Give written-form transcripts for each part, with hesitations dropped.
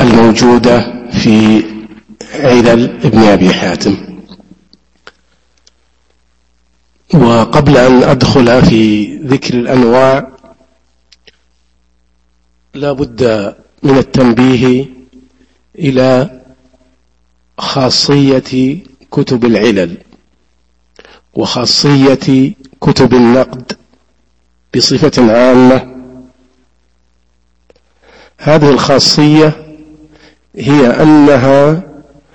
الموجودة في علل ابن أبي حاتم. وقبل أن أدخل في ذكر الأنواع لا بد من التنبيه إلى خاصية كتب العلل وخاصية كتب النقد بصفة عامة. هذه الخاصية هي أنها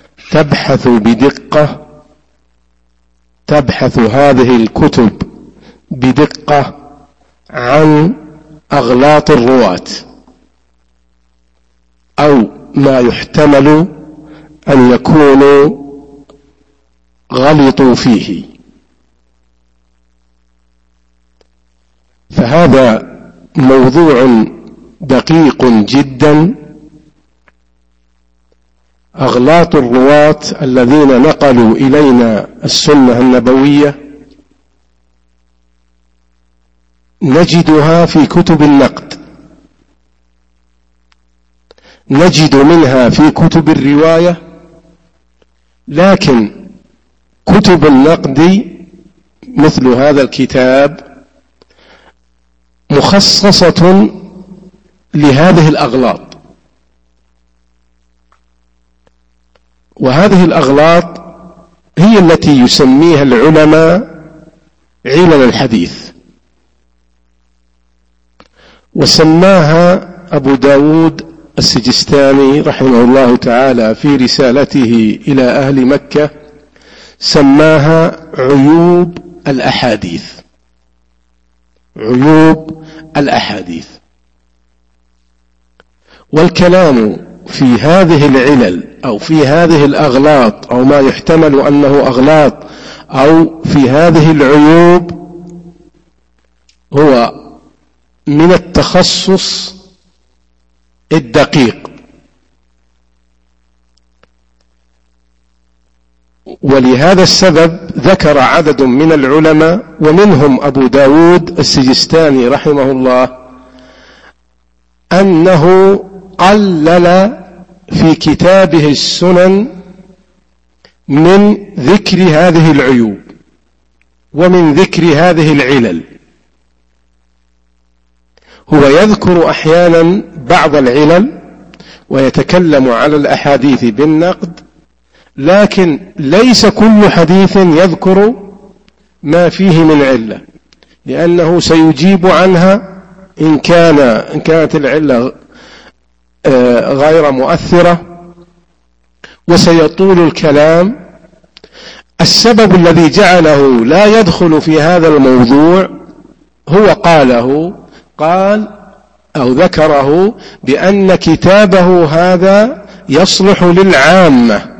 تبحث هذه الكتب بدقة عن أغلاط الرواة أو ما يحتمل أن يكونوا غلطوا فيه. فهذا موضوع دقيق جدا. أغلاط الرواة الذين نقلوا إلينا السنة النبوية نجدها في كتب النقد، نجد منها في كتب الرواية، لكن كتب النقد مثل هذا الكتاب مخصصة لهذه الأغلاط. وهذه الأغلاط هي التي يسميها العلماء علل الحديث، وسماها أبو داود السجستاني رحمه الله تعالى في رسالته إلى أهل مكة، سماها عيوب الأحاديث. عيوب الأحاديث. والكلام في هذه العلل أو في هذه الأغلاط أو ما يحتمل أنه أغلاط أو في هذه العيوب هو من التخصص الدقيق. ولهذا السبب ذكر عدد من العلماء ومنهم أبو داود السجستاني رحمه الله أنه قلل في كتابه السنن من ذكر هذه العيوب ومن ذكر هذه العلل. هو يذكر أحيانا بعض العلل ويتكلم على الأحاديث بالنقد، لكن ليس كل حديث يذكر ما فيه من علة، لأنه سيجيب عنها إن كانت العلة غير مؤثرة، وسيطول الكلام. السبب الذي جعله لا يدخل في هذا الموضوع هو قال أو ذكره بأن كتابه هذا يصلح للعامة،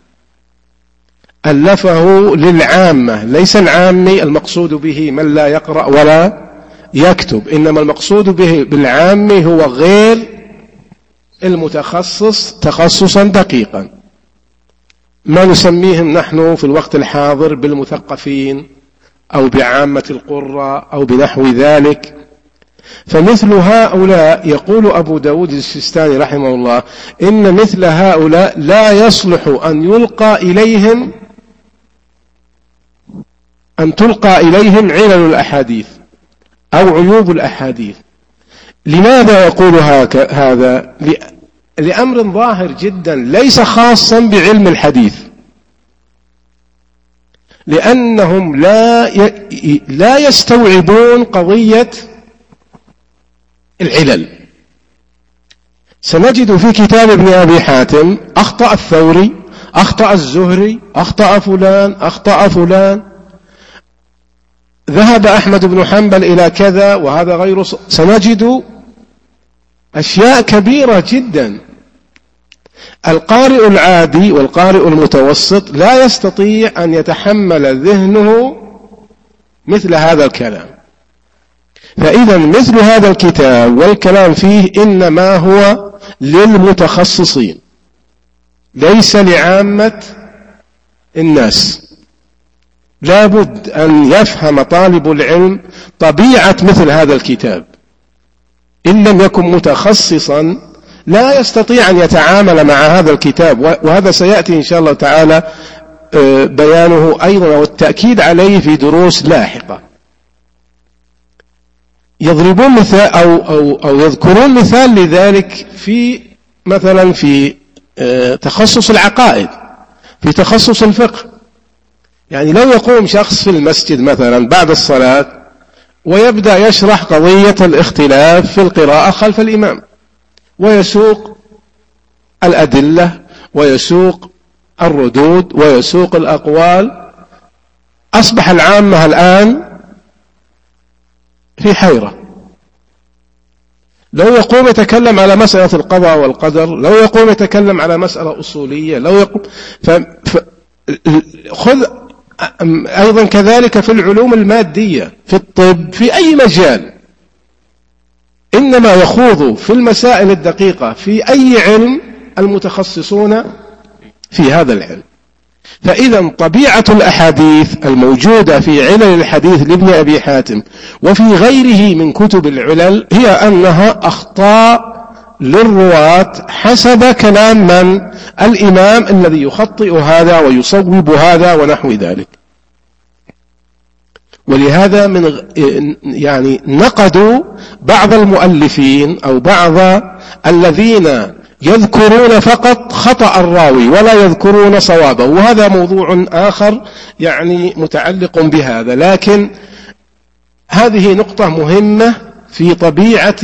ألفه للعامة، ليس العامي المقصود به من لا يقرأ ولا يكتب، إنما المقصود به بالعامي هو غير المتخصص تخصصا دقيقا، ما نسميهم نحن في الوقت الحاضر بالمثقفين أو بعامة القراء أو بنحو ذلك. فمثل هؤلاء يقول أبو داود السجستاني رحمه الله إن مثل هؤلاء لا يصلح أن تلقى إليهم علل الأحاديث أو عيوب الأحاديث. لماذا يقول هذا؟ لأمر ظاهر جدا ليس خاصا بعلم الحديث، لأنهم لا يستوعبون قضية العلل. سنجد في كتاب ابن أبي حاتم أخطأ الثوري، أخطأ الزهري، أخطأ فلان، ذهب أحمد بن حنبل إلى كذا وهذا غير سنجد أشياء كبيرة جدا. القارئ العادي والقارئ المتوسط لا يستطيع أن يتحمل ذهنه مثل هذا الكلام. فإذا مثل هذا الكتاب والكلام فيه إنما هو للمتخصصين ليس لعامة الناس. لابد أن يفهم طالب العلم طبيعة مثل هذا الكتاب إن لم يكن متخصصا لا يستطيع أن يتعامل مع هذا الكتاب، وهذا سيأتي إن شاء الله تعالى بيانه أيضا والتأكيد عليه في دروس لاحقة. يضربون مثال أو يذكرون مثال لذلك في مثلا في تخصص العقائد، في تخصص الفقه. يعني لو يقوم شخص في المسجد مثلا بعد الصلاة ويبدأ يشرح قضية الاختلاف في القراءة خلف الإمام، ويسوق الأدلة ويسوق الردود ويسوق الأقوال، أصبح العامة الآن في حيرة. لو يقوم يتكلم على مسألة القضاء والقدر، لو يقوم يتكلم على مسألة أصولية، لو يقوم خذ أيضا كذلك في العلوم المادية، في الطب، في أي مجال، إنما يخوض في المسائل الدقيقة في أي علم المتخصصون في هذا العلم. فإذا طبيعة الأحاديث الموجودة في علل الحديث لابن أبي حاتم وفي غيره من كتب العلل هي أنها أخطاء للرواة حسب كلام من؟ الإمام الذي يخطئ هذا ويصوب هذا ونحو ذلك. ولهذا يعني نقدوا بعض المؤلفين أو بعض الذين يذكرون فقط خطأ الراوي ولا يذكرون صوابه، وهذا موضوع آخر يعني متعلق بهذا. لكن هذه نقطة مهمة في طبيعة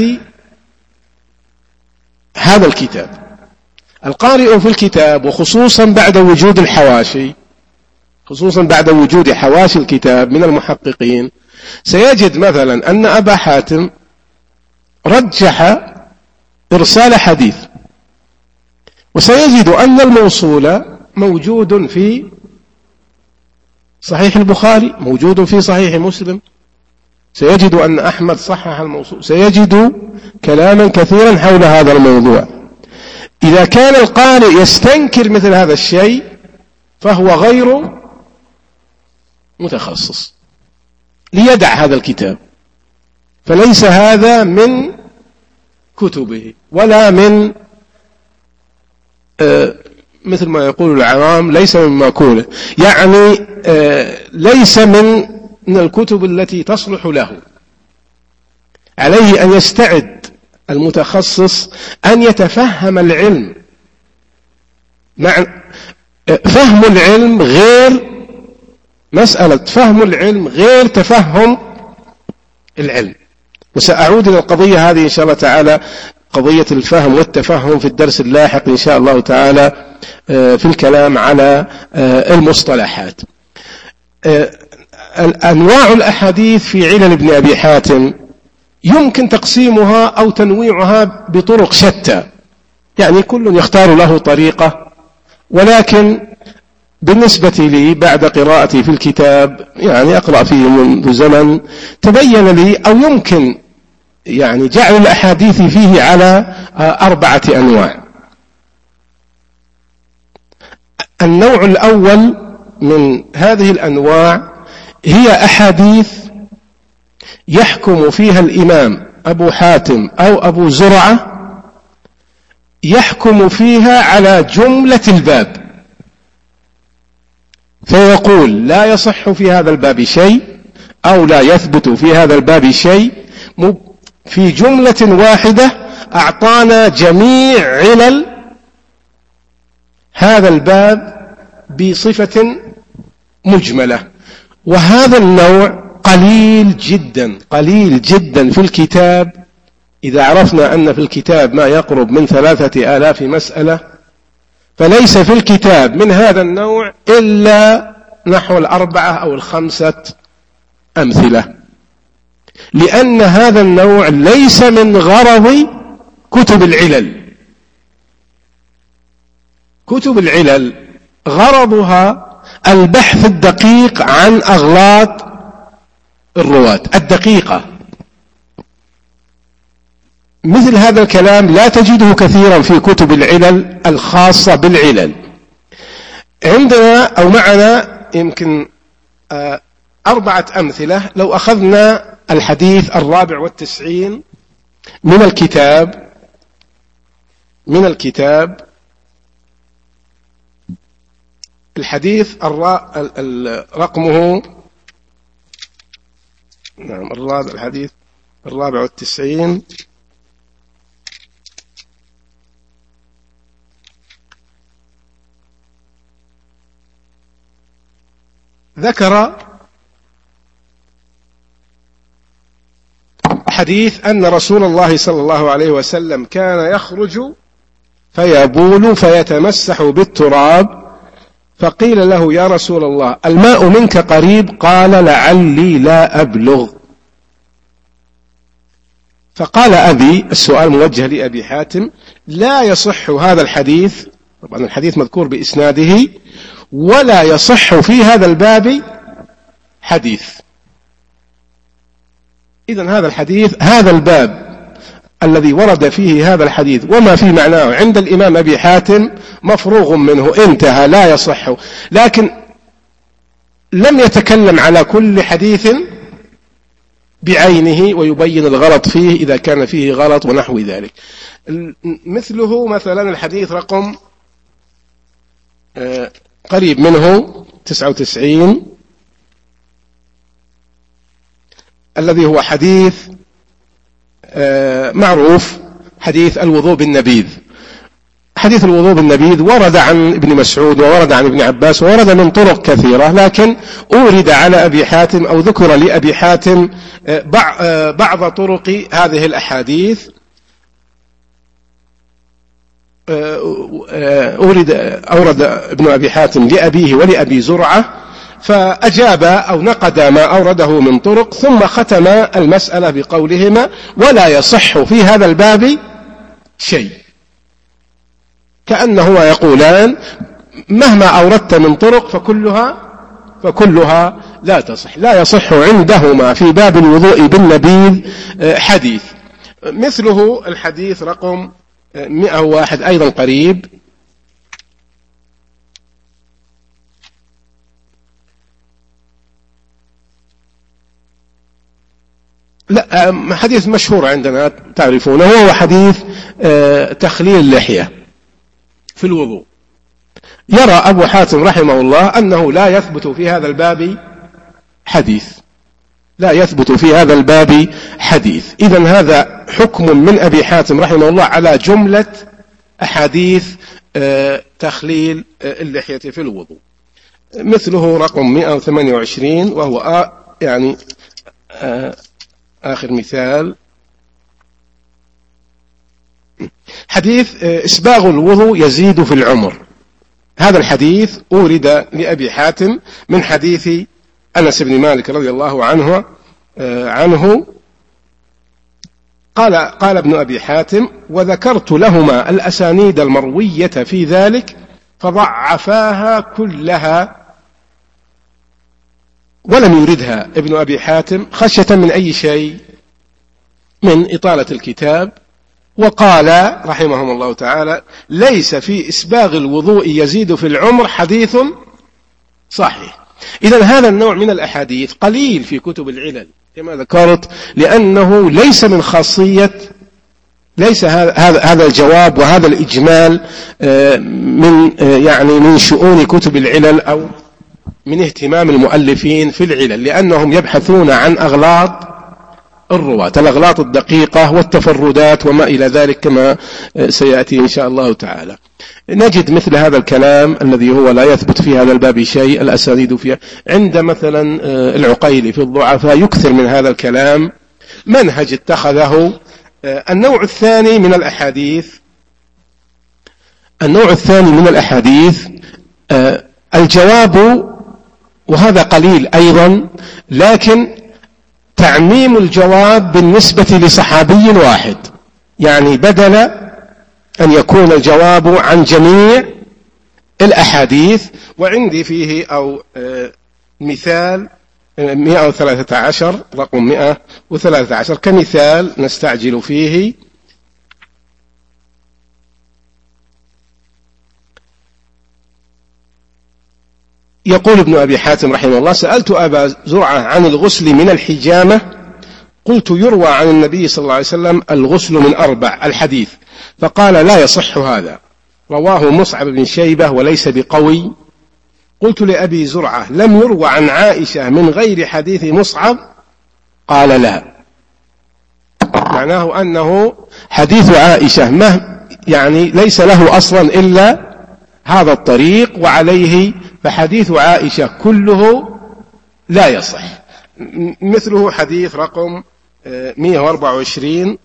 هذا الكتاب. القارئ في الكتاب وخصوصا بعد وجود الحواشي، خصوصا بعد وجود حواشي الكتاب من المحققين، سيجد مثلا أن أبا حاتم رجح إرسال حديث، وسيجد أن الموصول موجود في صحيح البخاري، موجود في صحيح مسلم، سيجد أن أحمد صحح الموصول، سيجد كلاما كثيرا حول هذا الموضوع. إذا كان القارئ يستنكر مثل هذا الشيء فهو غير متخصص ليدع هذا الكتاب، فليس هذا من كتبه ولا من مثل ما يقول العوام ليس من ماكوله، يعني ليس من الكتب التي تصلح له. عليه أن يستعد المتخصص أن يتفهم العلم، مع فهم العلم غير مسألة فهم العلم غير تفهم العلم. وسأعود إلى القضية هذه إن شاء الله تعالى، قضية الفهم والتفهم، في الدرس اللاحق إن شاء الله تعالى في الكلام على المصطلحات. أنواع الأحاديث في علل ابن أبي حاتم يمكن تقسيمها أو تنويعها بطرق شتى، يعني كل يختار له طريقة، ولكن بالنسبة لي بعد قراءتي في الكتاب، يعني أقرأ فيه منذ زمن، تبين لي أو يمكن يعني جعل الأحاديث فيه على 4 أنواع. النوع الأول من هذه الأنواع هي أحاديث يحكم فيها الإمام أبو حاتم أو أبو زرعة، يحكم فيها على جملة الباب، فيقول لا يصح في هذا الباب شيء أو لا يثبت في هذا الباب شيء، في جملة واحدة أعطانا جميع علل هذا الباب بصفة مجملة. وهذا النوع قليل جدا قليل جدا في الكتاب. إذا عرفنا أن في الكتاب ما يقرب من 3000 مسألة، فليس في الكتاب من هذا النوع إلا نحو 4 أو 5 أمثلة، لأن هذا النوع ليس من غرض كتب العلل. كتب العلل غرضها البحث الدقيق عن أغلاط الرواة الدقيقة. مثل هذا الكلام لا تجده كثيرا في كتب العلل الخاصة بالعلل. عندنا أو معنا يمكن 4 أمثلة. لو أخذنا الحديث 94 من الكتاب، من الكتاب الحديث رقمه الحديث 94. ذكر حديث أن رسول الله صلى الله عليه وسلم كان يخرج فيبول فيتمسح بالتراب، فقيل له: يا رسول الله، الماء منك قريب؟ قال: لعلي لا أبلغ. فقال أبي، السؤال موجه لأبي حاتم: لا يصح هذا الحديث، طبعا الحديث مذكور بإسناده، ولا يصح في هذا الباب حديث. إذن هذا الحديث، هذا الباب الذي ورد فيه هذا الحديث وما في معناه عند الإمام أبي حاتم مفروغ منه، انتهى، لا يصح. لكن لم يتكلم على كل حديث بعينه ويبين الغلط فيه إذا كان فيه غلط ونحو ذلك. مثله مثلا الحديث رقم قريب منه 99 الذي هو حديث معروف، حديث الوضوء بالنبيذ. حديث الوضوء بالنبيذ ورد عن ابن مسعود وورد عن ابن عباس وورد من طرق كثيرة، لكن أورد على أبي حاتم أو ذكر لأبي حاتم بعض طرق هذه الأحاديث. أورد ابن أبي حاتم لأبيه ولأبي زرعة، فأجاب أو نقد ما أورده من طرق، ثم ختم المسألة بقولهما: ولا يصح في هذا الباب شيء. كأنهما يقولان: مهما أوردت من طرق فكلها لا تصح، لا يصح عندهما في باب الوضوء بالنبيذ حديث. مثله الحديث رقم 101 أيضا قريب، لا حديث مشهور عندنا تعرفونه، وهو حديث تخليل اللحية في الوضوء. يرى أبو حاتم رحمه الله أنه لا يثبت في هذا الباب حديث، لا يثبت في هذا الباب حديث. إذن هذا حكم من أبي حاتم رحمه الله على جملة أحاديث تخليل اللحية في الوضوء. مثله رقم 128 وهو يعني آخر مثال، حديث إسباغ الوضوء يزيد في العمر. هذا الحديث أورد لأبي حاتم من حديث أنس بن مالك رضي الله عنه قال ابن أبي حاتم: وذكرت لهما الأسانيد المروية في ذلك فضعفاها كلها ولم يردها ابن أبي حاتم خشية من أي شيء، من إطالة الكتاب. وقال رحمهم الله تعالى: ليس في إسباغ الوضوء يزيد في العمر حديث صحيح. إذن هذا النوع من الأحاديث قليل في كتب العلل كما ذكرت، لأنه ليس من خاصية، ليس هذا الجواب وهذا الإجمال من شؤون كتب العلل أو من اهتمام المؤلفين في العلل، لأنهم يبحثون عن أغلاط الرواة، الأغلاط الدقيقة والتفردات وما إلى ذلك كما سيأتي إن شاء الله تعالى. نجد مثل هذا الكلام الذي هو لا يثبت في هذا الباب شيء، الأسانيد فيها، عند مثلا العقيلي في الضعفاء يكثر من هذا الكلام، منهج اتخذه. النوع الثاني من الأحاديث الجواب، وهذا قليل أيضا، لكن تعميم الجواب بالنسبة لصحابي واحد، يعني بدل أن يكون الجواب عن جميع الأحاديث. وعندي فيه أو مثال 113 رقم 113 كمثال نستعجل فيه. يقول ابن أبي حاتم رحمه الله: سألت أبا زرعة عن الغسل من الحجامة، قلت: يروى عن النبي صلى الله عليه وسلم الغسل من 4. الحديث فقال لا يصح هذا، رواه مصعب بن شيبة وليس بقوي. قلت لأبي زرعة لم يروى عن عائشة من غير حديث مصعب؟ قال لا. معناه أنه حديث عائشة يعني ليس له أصلا إلا هذا الطريق، وعليه فحديث عائشة كله لا يصح. مثله حديث رقم 124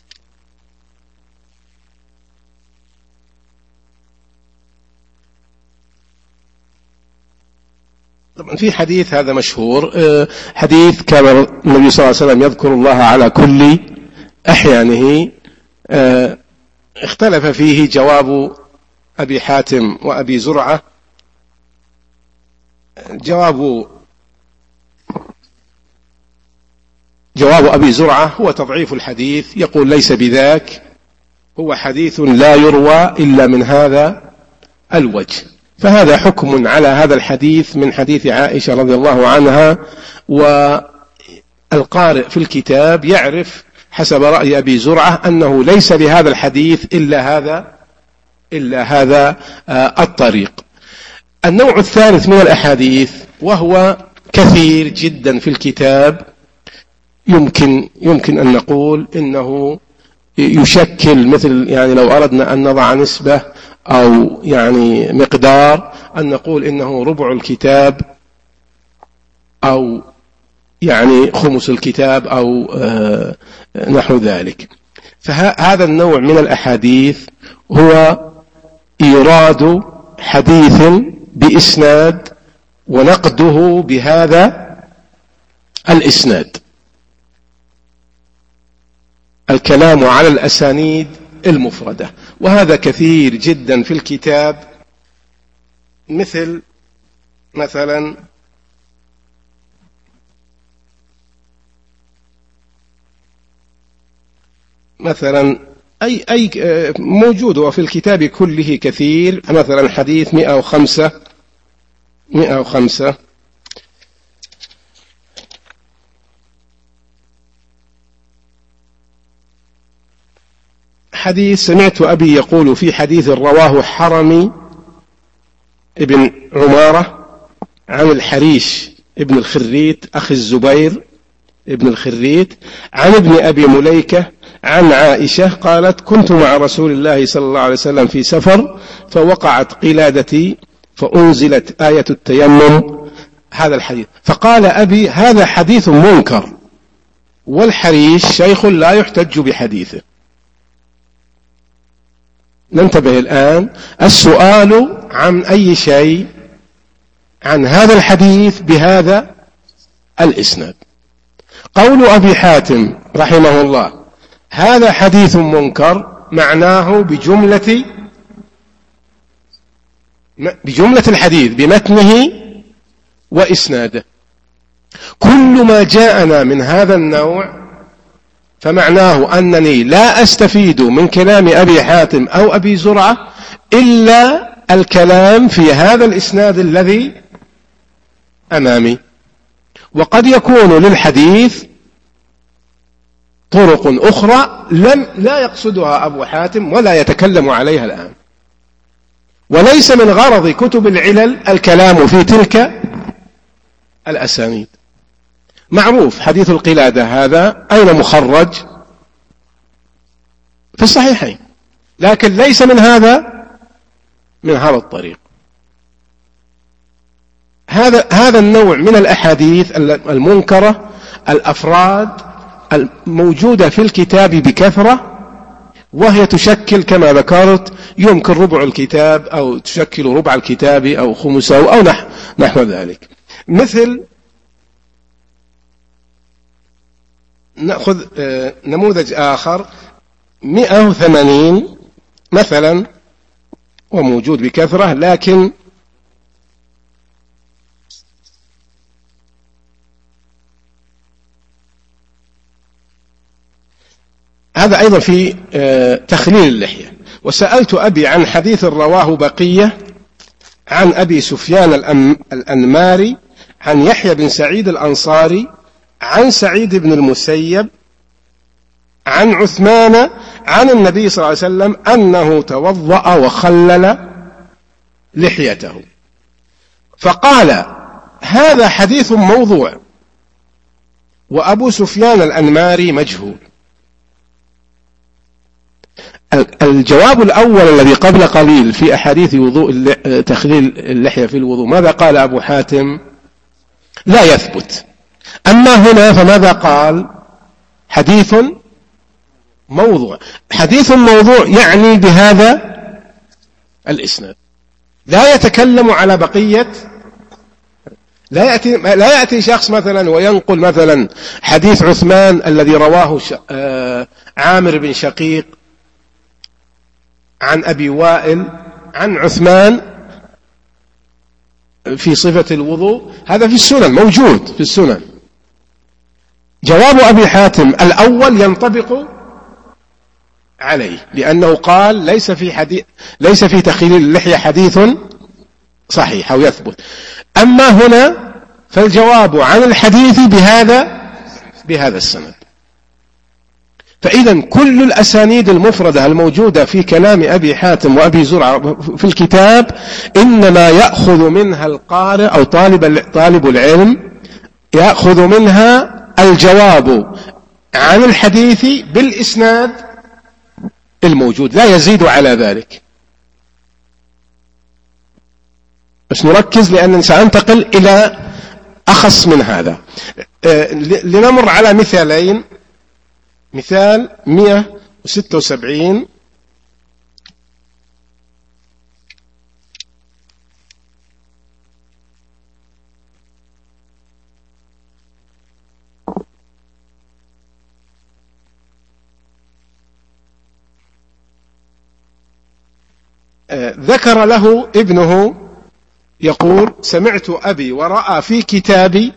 طبعا في حديث هذا مشهور، حديث كان النبي صلى الله عليه وسلم يذكر الله على كل أحيانه، اختلف فيه جواب أبي حاتم وأبي زرعة. جواب أبي زرعة هو تضعيف الحديث، يقول ليس بذاك، هو حديث لا يروى إلا من هذا الوجه. فهذا حكم على هذا الحديث من حديث عائشة رضي الله عنها. والقارئ في الكتاب يعرف حسب رأي أبي زرعة أنه ليس لهذا الحديث إلا هذا الطريق. النوع الثالث من الأحاديث وهو كثير جدا في الكتاب، يمكن أن نقول إنه يشكل مثل، يعني لو أردنا أن نضع نسبة أو يعني مقدار، أن نقول إنه ربع الكتاب أو يعني خمس الكتاب أو نحو ذلك. فهذا النوع من الأحاديث هو إيراد حديث بإسناد ونقده بهذا الإسناد، الكلام على الأسانيد المفردة، وهذا كثير جدا في الكتاب. مثلا أي موجود وفي الكتاب كله كثير. مثلا حديث 105 حديث سمعت أبي يقول في حديث رواه حرمي ابن عمارة عن الحريش ابن الخريت أخي الزبير ابن الخريت عن ابن أبي مليكة عن عائشة قالت كنت مع رسول الله صلى الله عليه وسلم في سفر فوقعت قلادتي فأنزلت آية التيمم. هذا الحديث، فقال أبي هذا حديث منكر، والحريش شيخ لا يحتج بحديثه. ننتبه الآن، السؤال عن أي شيء؟ عن هذا الحديث بهذا الإسناد. قول أبي حاتم رحمه الله هذا حديث منكر معناه بجملة الحديث بمتنه وإسناده. كل ما جاءنا من هذا النوع فمعناه أنني لا أستفيد من كلام أبي حاتم أو أبي زرعة إلا الكلام في هذا الإسناد الذي أمامي. وقد يكون للحديث طرق أخرى لا يقصدها أبو حاتم ولا يتكلم عليها الآن، وليس من غرض كتب العلل الكلام في تلك الأسانيد. معروف حديث القلادة هذا أين مخرج؟ في الصحيحين، لكن ليس من هذا الطريق. هذا النوع من الأحاديث المنكرة الأفراد الموجودة في الكتاب بكثرة، وهي تشكل كما ذكرت يمكن ربع الكتاب أو تشكل ربع الكتاب أو خمسه أو نحو ذلك. مثل نأخذ نموذج آخر 180 مثلا، وموجود بكثرة، لكن هذا أيضا في تخليل اللحية. وسألت أبي عن حديث رواه بقية عن أبي سفيان الأنماري عن يحيى بن سعيد الأنصاري عن سعيد بن المسيب عن عثمان عن النبي صلى الله عليه وسلم أنه توضأ وخلل لحيته، فقال هذا حديث موضوع وأبو سفيان الأنماري مجهول. الجواب الأول الذي قبل قليل في أحاديث وضوء تخليل اللحية في الوضوء ماذا قال أبو حاتم؟ لا يثبت. أما هنا فماذا قال؟ حديث موضوع. حديث موضوع يعني بهذا الإسناد، لا يتكلم على بقية، لا يأتي شخص مثلا وينقل مثلا حديث عثمان الذي رواه عامر بن شقيق عن أبي وائل عن عثمان في صفة الوضوء، هذا في السنن موجود في السنن. جواب أبي حاتم الأول ينطبق عليه، لأنه قال ليس في تخليل اللحية حديث صحيح أو يثبت. أما هنا فالجواب عن الحديث بهذا السند. فإذا كل الأسانيد المفردة الموجودة في كلام أبي حاتم وأبي زرعة في الكتاب إنما يأخذ منها القارئ أو طالب العلم، يأخذ منها الجواب عن الحديث بالإسناد الموجود، لا يزيد على ذلك. بس نركز لأن سأنتقل إلى أخص من هذا. لنمر على مثالين. مثال 176 ذكر له ابنه يقول سمعت أبي ورأى في كتابي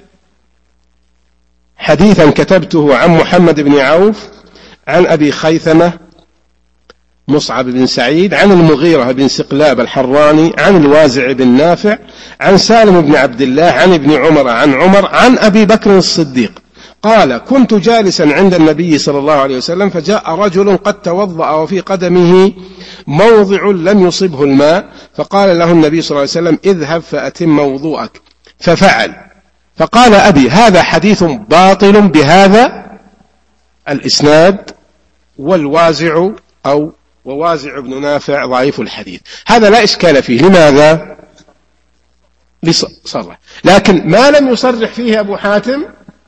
حديثا كتبته عن محمد بن عوف عن أبي خيثمة مصعب بن سعيد عن المغيرة بن سقلاب الحراني عن الوازع بن نافع عن سالم بن عبد الله عن ابن عمر عن عمر عن أبي بكر الصديق قال كنت جالسا عند النبي صلى الله عليه وسلم فجاء رجل قد توضأ وفي قدمه موضع لم يصبه الماء، فقال له النبي صلى الله عليه وسلم اذهب فأتم وضوءك، ففعل. فقال أبي هذا حديث باطل بهذا الإسناد، والوازع أو ووازع بن نافع ضعيف الحديث. هذا لا إشكال فيه. لماذا؟ لصرح. لكن ما لم يصرح فيه أبو حاتم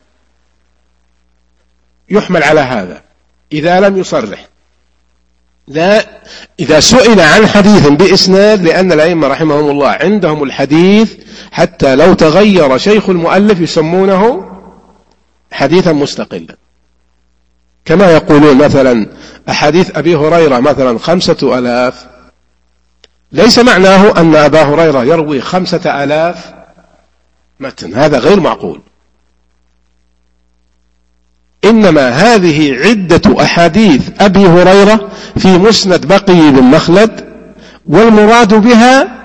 يحمل على هذا. إذا لم يصرح، لا، إذا سئل عن حديث بإسناد، لأن الأئمة رحمهم الله عندهم الحديث حتى لو تغير شيخ المؤلف يسمونه حديثا مستقلا، كما يقولون مثلا أحاديث أبي هريرة مثلا 5000، ليس معناه أن أبا هريرة يروي 5000 متن، هذا غير معقول. إنما هذه عدة أحاديث أبي هريرة في مسند بقي بن مخلد، والمراد بها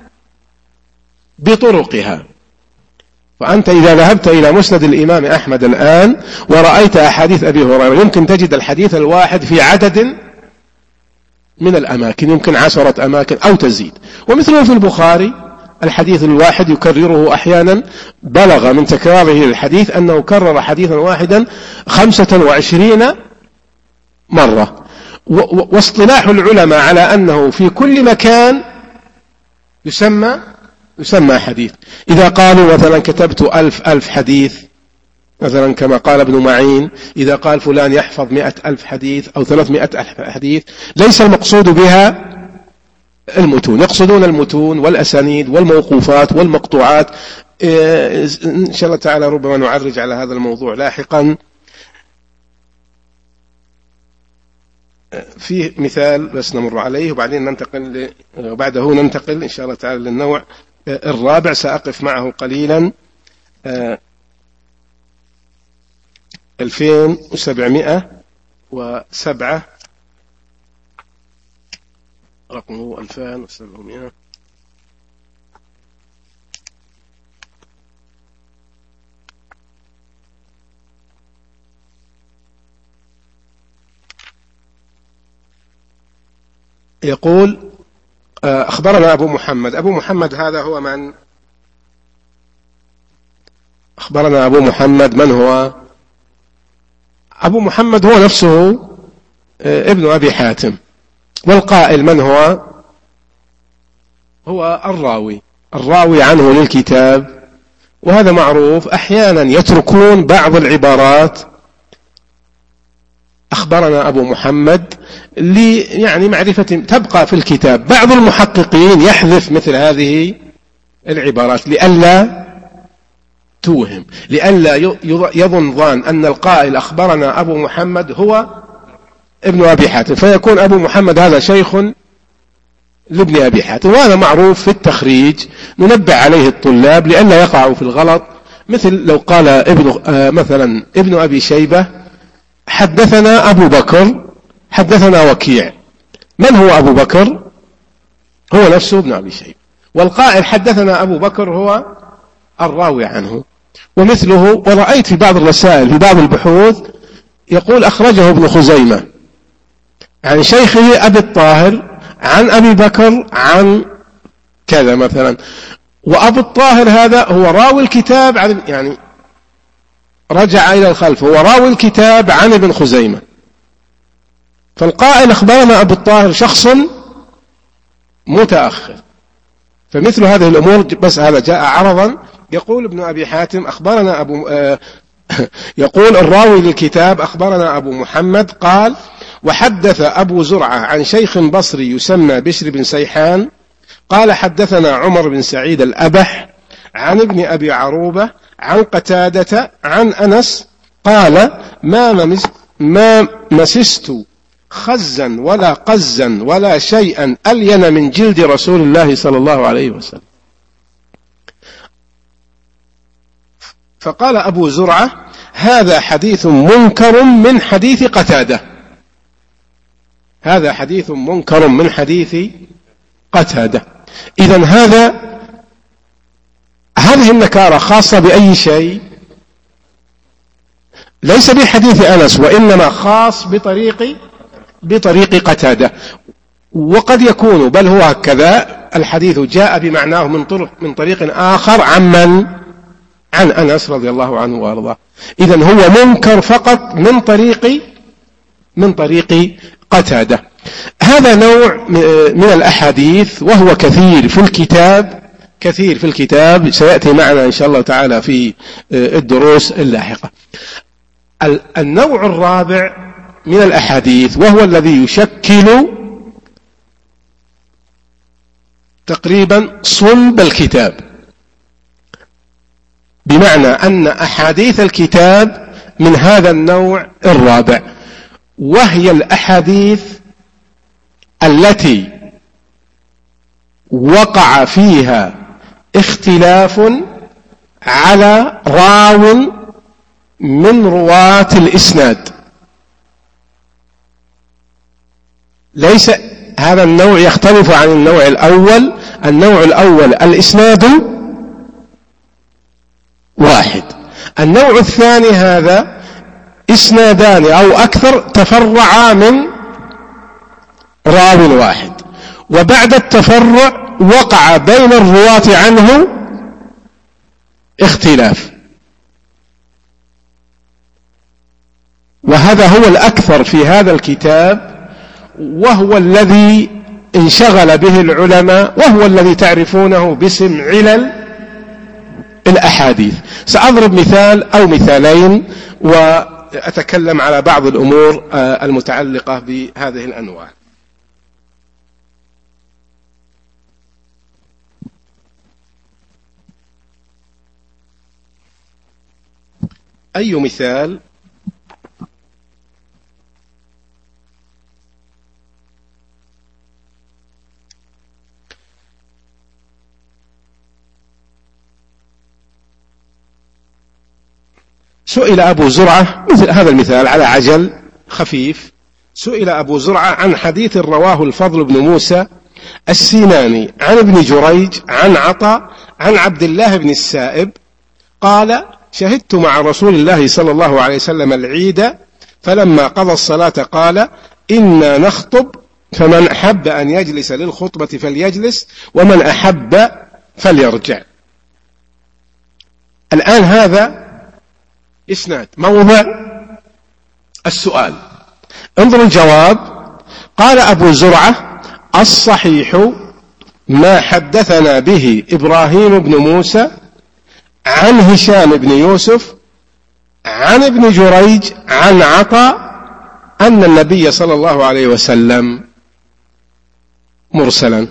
بطرقها. فأنت إذا ذهبت إلى مسند الإمام أحمد الآن ورأيت أحاديث أبي هريرة يمكن تجد الحديث الواحد في عدد من الأماكن، يمكن 10 أماكن أو تزيد. ومثله في البخاري الحديث الواحد يكرره أحيانا، بلغ من تكراره للحديث أنه كرر حديثا واحدا 25 مرة. واصطلاح العلماء على أنه في كل مكان يسمى حديث. إذا قالوا مثلا كتبت 1000 حديث مثلا كما قال ابن معين، إذا قال فلان يحفظ 100,000 حديث أو 300,000 حديث، ليس المقصود بها المتون، يقصدون المتون والأسانيد والموقوفات والمقطوعات. إن شاء الله تعالى ربما نعرج على هذا الموضوع لاحقا. في مثال بس نمر عليه وبعدين وبعده ننتقل إن شاء الله تعالى للنوع الرابع، سأقف معه قليلا. 2707 رقمه 2700. يقول أخبرنا أبو محمد. أبو محمد هذا هو من؟ أخبرنا أبو محمد من هو؟ أبو محمد هو نفسه ابن أبي حاتم، والقائل من هو؟ هو الراوي عنه للكتاب، وهذا معروف. أحيانا يتركون بعض العبارات أخبرنا أبو محمد يعني معرفة تبقى في الكتاب. بعض المحققين يحذف مثل هذه العبارات لئلا توهم، لئلا يظن أن القائل أخبرنا أبو محمد هو ابن أبي حاتم، فيكون أبو محمد هذا شيخ لابن أبي حاتم، وهذا معروف في التخريج، ننبه عليه الطلاب لئلا يقعوا في الغلط. مثل لو قال مثلا ابن أبي شيبة حدثنا أبو بكر، حدثنا وكيع، من هو أبو بكر؟ هو نفسه ابن أبي شيبة، والقائل حدثنا أبو بكر هو الراوي عنه. ومثله، ورأيت في بعض الرسائل في بعض البحوث يقول أخرجه ابن خزيمة عن شيخه أبي الطاهر عن أبي بكر عن كذا مثلا، وأبو الطاهر هذا هو راوي الكتاب يعني رجع إلى الخلف، هو راوي الكتاب عن ابن خزيمة، فالقائل أخبرنا أبو الطاهر شخص متأخر. فمثل هذه الأمور، بس هذا جاء عرضا. يقول ابن أبي حاتم أخبرنا يقول الراوي للكتاب أخبرنا أبو محمد قال وحدث أبو زرعة عن شيخ بصري يسمى بشر بن سيحان قال حدثنا عمر بن سعيد الأبح عن ابن أبي عروبة عن قتادة عن أنس قال ما مسست خزا ولا قزا ولا شيئا ألين من جلد رسول الله صلى الله عليه وسلم. فقال أبو زرعة هذا حديث منكر من حديث قتادة، هذا حديث منكر من حديث قتادة. إذن هذه النكارة خاصة بأي شيء؟ ليس بحديث أنس، وإنما خاص بطريق قتادة. وقد يكون بل هو هكذا الحديث جاء بمعناه من طريق آخر عن أنس رضي الله عنه وارضاه. إذن هو منكر فقط من طريق قتادة. هذا نوع من الأحاديث، وهو كثير في الكتاب سيأتي معنا إن شاء الله تعالى في الدروس اللاحقة. النوع الرابع من الأحاديث، وهو الذي يشكل تقريبا صلب الكتاب، بمعنى أن أحاديث الكتاب من هذا النوع الرابع، وهي الأحاديث التي وقع فيها اختلاف على راو من رواة الإسناد. ليس هذا النوع يختلف عن النوع الأول. النوع الأول الإسناد واحد. النوع الثاني هذا إسنادان أو أكثر تفرعا من راو واحد، وبعد التفرع وقع بين الرواة عنه اختلاف، وهذا هو الأكثر في هذا الكتاب، وهو الذي انشغل به العلماء، وهو الذي تعرفونه باسم علل الأحاديث. سأضرب مثال أو مثالين وأتكلم على بعض الأمور المتعلقة بهذه الأنواع. أي مثال؟ سئل أبو زرعة، مثل هذا المثال على عجل خفيف، سئل أبو زرعة عن حديث رواه الفضل بن موسى السيناني عن ابن جريج عن عطاء عن عبد الله بن السائب قال شهدت مع رسول الله صلى الله عليه وسلم العيد، فلما قضى الصلاة قال إنا نخطب فمن أحب أن يجلس للخطبة فليجلس، ومن أحب فليرجع. الآن هذا إسناد. موضع السؤال، انظر الجواب. قال أبو زرعة: الصحيح ما حدثنا به إبراهيم بن موسى عن هشام بن يوسف عن ابن جريج عن عطاء أن النبي صلى الله عليه وسلم مرسلا.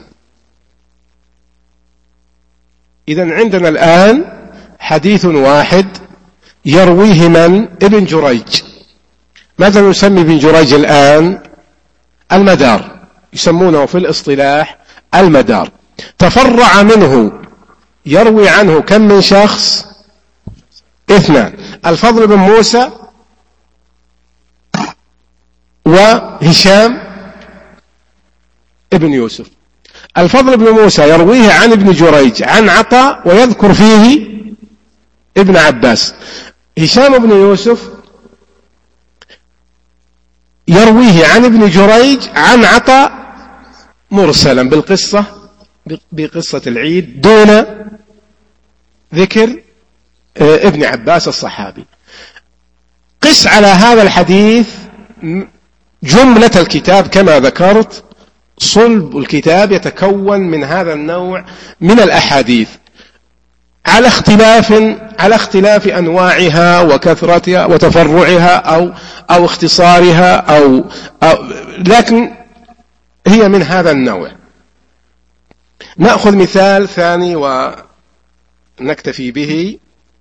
إذن عندنا الآن حديث واحد يرويه من؟ ابن جريج. ماذا نسمي ابن جريج الآن؟ المدار، يسمونه في الاصطلاح المدار. تفرع منه يروي عنه كم من شخص؟ 2: الفضل بن موسى وهشام ابن يوسف. الفضل بن موسى يرويه عن ابن جريج عن عطاء ويذكر فيه ابن عباس. هشام بن يوسف يرويه عن ابن جريج عن عطاء مرسلا بقصة العيد دون ذكر ابن عباس الصحابي. قس على هذا الحديث جملة الكتاب كما ذكرت. صلب الكتاب يتكون من هذا النوع من الأحاديث على اختلاف أنواعها وكثرتها وتفرعها أو اختصارها لكن هي من هذا النوع. نأخذ مثال ثاني ونكتفي به.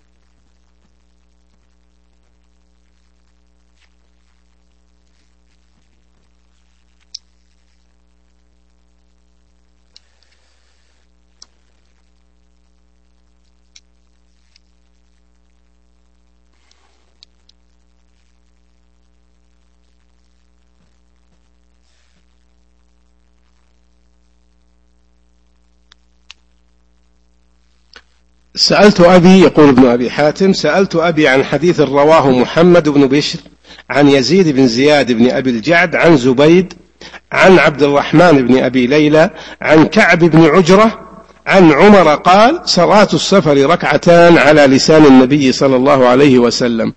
سألت أبي، يقول ابن أبي حاتم: سألت أبي عن حديث رواه محمد بن بشر عن يزيد بن زياد بن أبي الجعد عن زبيد عن عبد الرحمن بن أبي ليلى عن كعب بن عجرة عن عمر قال: صلاة السفر ركعتان على لسان النبي صلى الله عليه وسلم.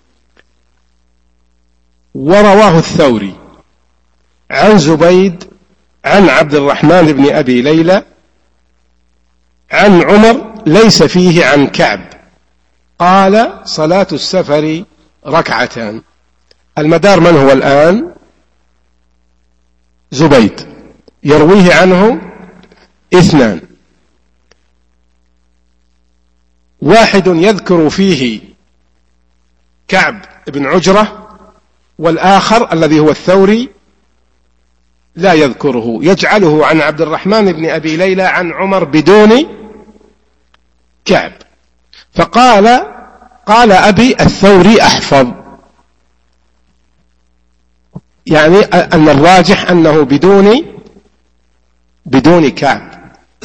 ورواه الثوري عن زبيد عن عبد الرحمن بن أبي ليلى عن عمر ليس فيه عن كعب قال: صلاة السفر ركعتان. المدار من هو الآن؟ زبيد، يرويه عنه 2: واحد يذكر فيه كعب بن عجرة، والآخر الذي هو الثوري لا يذكره، يجعله عن عبد الرحمن بن أبي ليلى عن عمر بدون كعب. قال أبي: الثوري أحفظ، يعني أن الراجح أنه بدون كعب.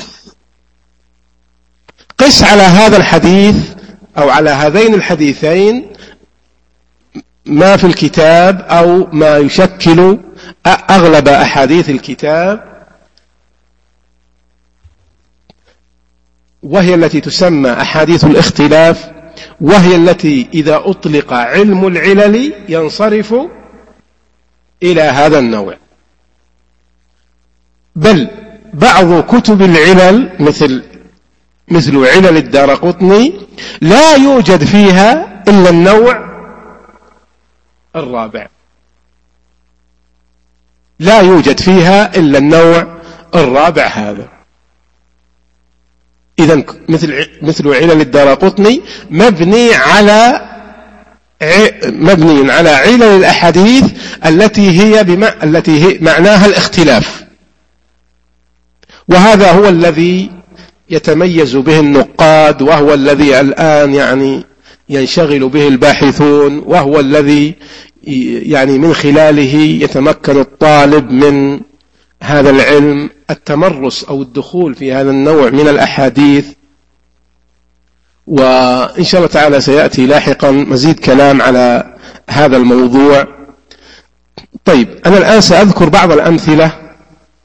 قس على هذا الحديث أو على هذين الحديثين ما في الكتاب أو ما يشكل أغلب أحاديث الكتاب، وهي التي تسمى أحاديث الاختلاف، وهي التي إذا أطلق علم العلل ينصرف إلى هذا النوع. بل بعض كتب العلل مثل علل الدارقطني لا يوجد فيها إلا النوع الرابع، لا يوجد فيها إلا النوع الرابع هذا. إذن مثل علل الدارقطني مبني على علل الأحاديث التي هي معناها الاختلاف، وهذا هو الذي يتميز به النقاد، وهو الذي الآن يعني ينشغل به الباحثون، وهو الذي يعني من خلاله يتمكن الطالب من هذا العلم التمرس أو الدخول في هذا النوع من الأحاديث. وإن شاء الله تعالى سيأتي لاحقا مزيد كلام على هذا الموضوع. طيب، أنا الآن سأذكر بعض الأمثلة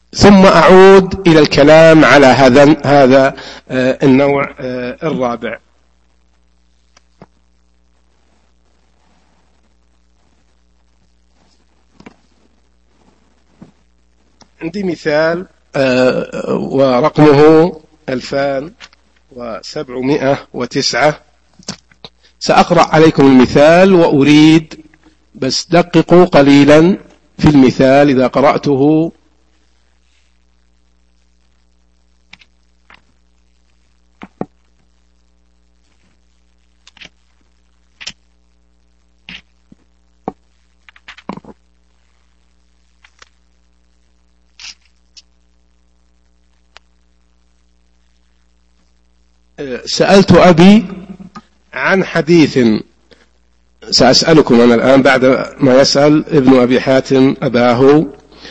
ثم أعود إلى الكلام على هذا النوع الرابع. عندي مثال ورقمه 2709. سأقرأ عليكم المثال وأريد بس دققوا قليلا في المثال إذا قرأته. سألت أبي عن حديث، سأسألكم أنا الآن بعد ما يسأل ابن أبي حاتم أباه.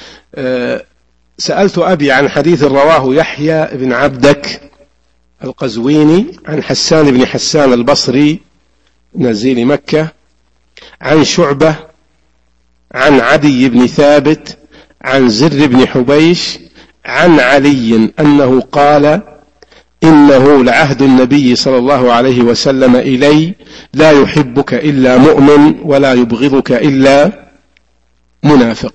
سألت أبي عن حديث رواه يحيى بن عبدك القزويني عن حسان بن حسان البصري نزيل مكة عن شعبة عن عدي بن ثابت عن زر بن حبيش عن علي أنه قال: إنه لعهد النبي صلى الله عليه وسلم إلي لا يحبك إلا مؤمن ولا يبغضك إلا منافق.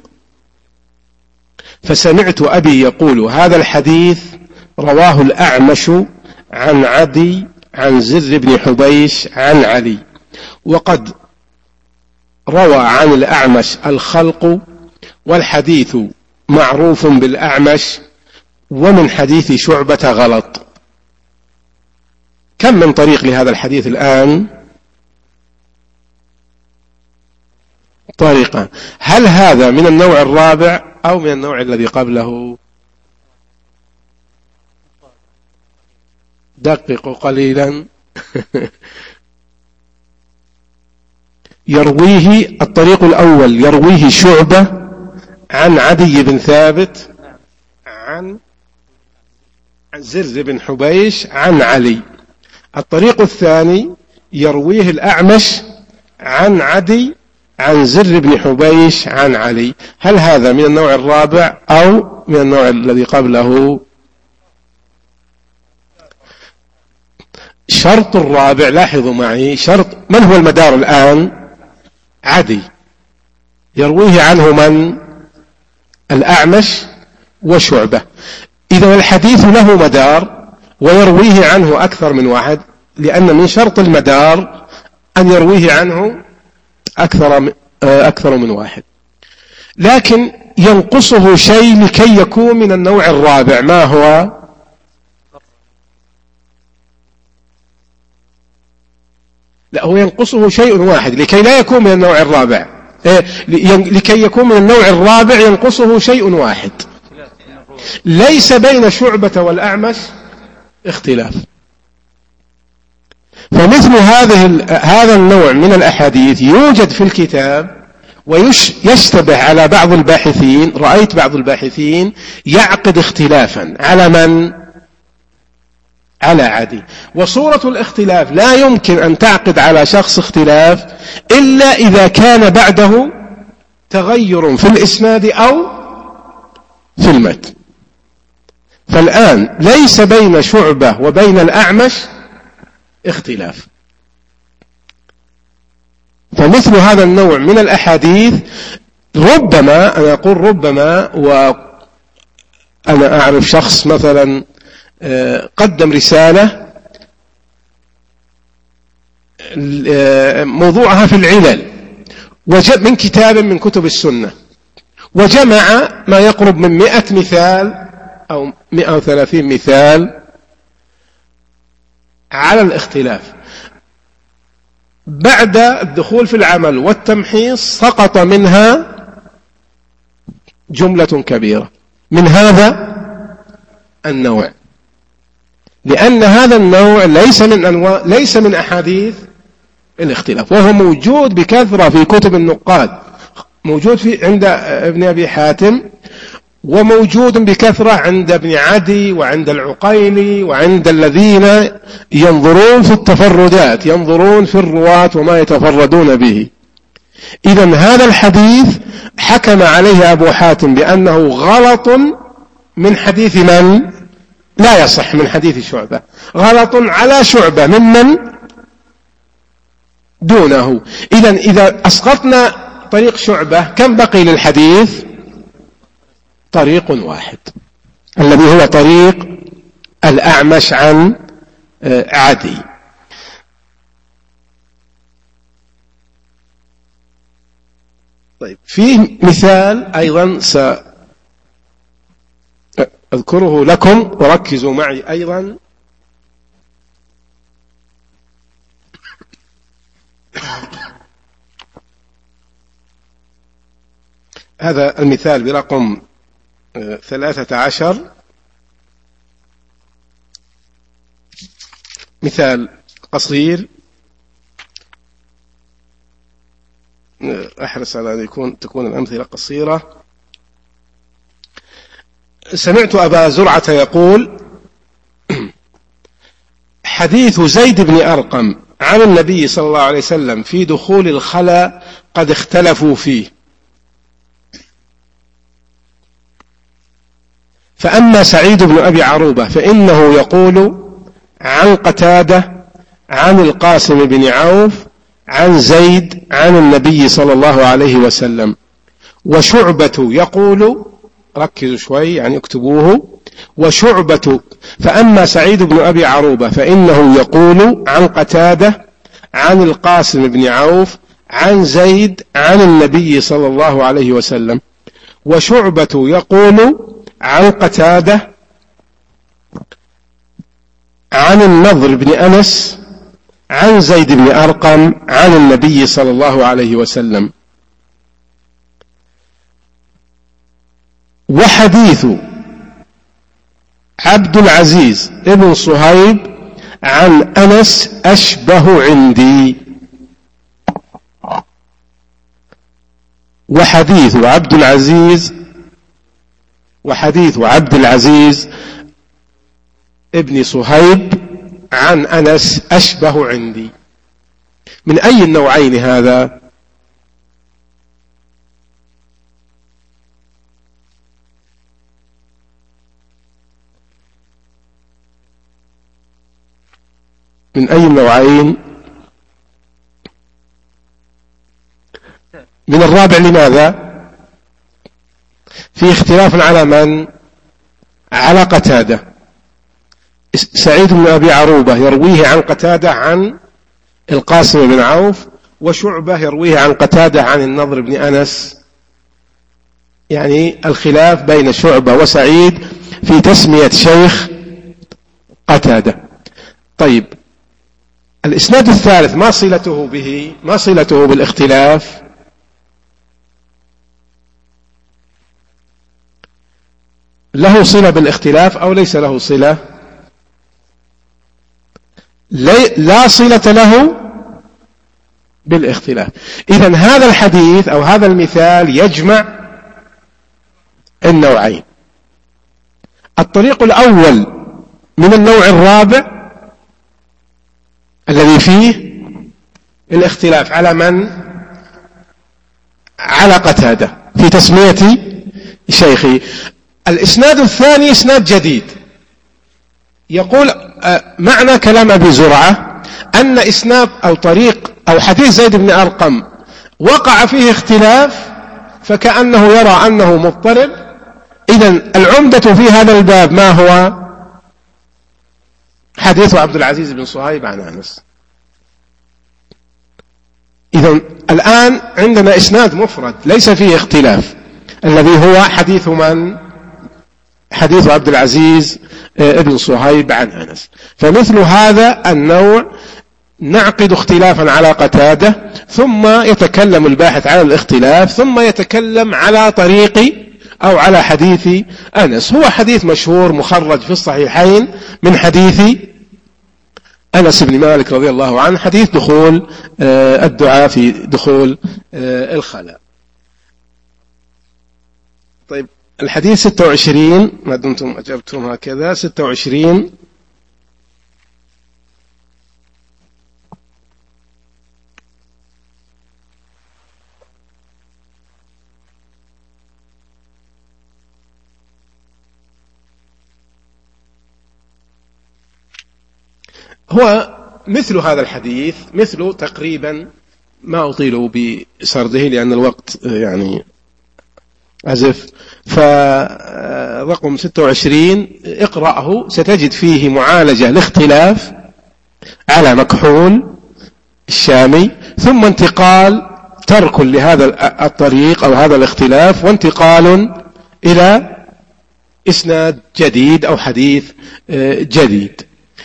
فسمعت أبي يقول: هذا الحديث رواه الأعمش عن عدي عن زر بن حبيش عن علي. وقد روى عن الأعمش الخلق، والحديث معروف بالأعمش، ومن حديث شعبة غلط. كم من طريق لهذا الحديث الآن؟ طريقة. هل هذا من النوع الرابع أو من النوع الذي قبله؟ دققوا قليلا. يرويه الطريق الأول يرويه شعبة عن عدي بن ثابت عن زر بن حبيش عن علي. الطريق الثاني يرويه الأعمش عن عدي عن زر بن حبيش عن علي. هل هذا من النوع الرابع أو من النوع الذي قبله؟ شرط الرابع، لاحظوا معي، شرط من هو المدار الآن؟ عدي يرويه عنه من؟ الأعمش وشعبة. إذا الحديث له مدار ويرويه عنه أكثر من واحد، لأن من شرط المدار أن يرويه عنه أكثر من واحد. لكن ينقصه شيء لكي يكون من النوع الرابع. ما هو؟ لا، هو ينقصه شيء واحد لكي لا يكون من النوع الرابع. لكي يكون من النوع الرابع ينقصه شيء واحد. ليس بين شعبة والأعمش اختلاف. فمثل هذا النوع من الأحاديث يوجد في الكتاب ويشتبه على بعض الباحثين. رأيت بعض الباحثين يعقد اختلافا على من؟ على عدي. وصورة الاختلاف لا يمكن أن تعقد على شخص اختلاف إلا إذا كان بعده تغير في الإسناد أو في المتن. فالآن ليس بين شعبة وبين الأعمش اختلاف. فمثل هذا النوع من الأحاديث ربما، أنا أقول ربما، وأنا أعرف شخص مثلا قدم رسالة موضوعها في العلل من كتاب من كتب السنة، وجمع ما يقرب من 100 مثال أو 130 مثال على الاختلاف. بعد الدخول في العمل والتمحيص سقط منها جملة كبيرة من هذا النوع، لأن هذا النوع ليس من أحاديث الاختلاف، وهو موجود بكثرة في كتب النقاد، موجود عند ابن أبي حاتم، وموجود بكثرة عند ابن عدي وعند العقيلي وعند الذين ينظرون في التفردات، ينظرون في الرواة وما يتفردون به. إذن هذا الحديث حكم عليه أبو حاتم بأنه غلط من حديث من؟ لا يصح من حديث شعبة، غلط على شعبة ممن دونه. إذا أسقطنا طريق شعبة كم بقي للحديث؟ طريق واحد الذي هو طريق الأعمش عن عدي. طيب فيه مثال أيضا سأذكره لكم وركزوا معي أيضا. هذا المثال برقم 13، مثال قصير، أحرص على أن تكون الأمثلة قصيرة. سمعت أبا زرعة يقول: حديث زيد بن أرقم عن النبي صلى الله عليه وسلم في دخول الخلاء قد اختلفوا فيه، فأما سعيد بن أبي عروبة فإنه يقول عن قتادة عن القاسم بن عوف عن زيد عن النبي صلى الله عليه وسلم، وشعبة يقول، ركزوا شوي يعني اكتبوه، وشعبة فأما سعيد بن أبي عروبة فإنه يقول عن قتادة عن القاسم بن عوف عن زيد عن النبي صلى الله عليه وسلم، وشعبة يقول عن قتادة عن النضر بن أنس عن زيد بن أرقم عن النبي صلى الله عليه وسلم. وحديث عبد العزيز ابن صهيب عن أنس أشبه عندي. وحديث عبد العزيز ابن صهيب عن أنس أشبه عندي. من أي النوعين هذا؟ من أي النوعين؟ من الرابع. لماذا؟ في اختلاف على من؟ على قتادة. سعيد بن أبي عروبة يرويه عن قتادة عن القاسم بن عوف، وشعبة يرويه عن قتادة عن النضر بن أنس. يعني الخلاف بين شعبة وسعيد في تسمية شيخ قتادة. طيب الإسناد الثالث ما صلته به؟ ما صلته بالاختلاف؟ له صلة بالاختلاف أو ليس له صلة؟ لا صلة له بالاختلاف. إذن هذا الحديث أو هذا المثال يجمع النوعين. الطريق الأول من النوع الرابع الذي فيه الاختلاف على من؟ على قتادة في تسمية شيخي. الإسناد الثاني إسناد جديد. يقول معنى كلام أبي زرعة أن إسناد أو طريق أو حديث زيد بن أرقم وقع فيه اختلاف فكأنه يرى أنه مضطرب. إذن العمدة في هذا الباب ما هو؟ حديث عبد العزيز بن صهيب عن أنس. إذن الآن عندنا إسناد مفرد ليس فيه اختلاف، الذي هو حديث من؟ حديث عبد العزيز ابن صهيب عن أنس. فمثل هذا النوع نعقد اختلافا على قتادة، ثم يتكلم الباحث على الاختلاف، ثم يتكلم على طريق أو على حديث أنس. هو حديث مشهور مخرج في الصحيحين من حديث أنس بن مالك رضي الله عنه، حديث دخول الدعاء في دخول الخلاء. طيب الحديث 26 ما دمتم أجبتم هكذا. 26: هو مثل هذا الحديث، مثل تقريبا، ما أطيل بسرده لأن الوقت يعني أزف. فرقم 26 اقرأه، ستجد فيه معالجة الاختلاف على مكحول الشامي، ثم انتقال ترك لهذا الطريق أو هذا الاختلاف، وانتقال إلى إسناد جديد أو حديث جديد.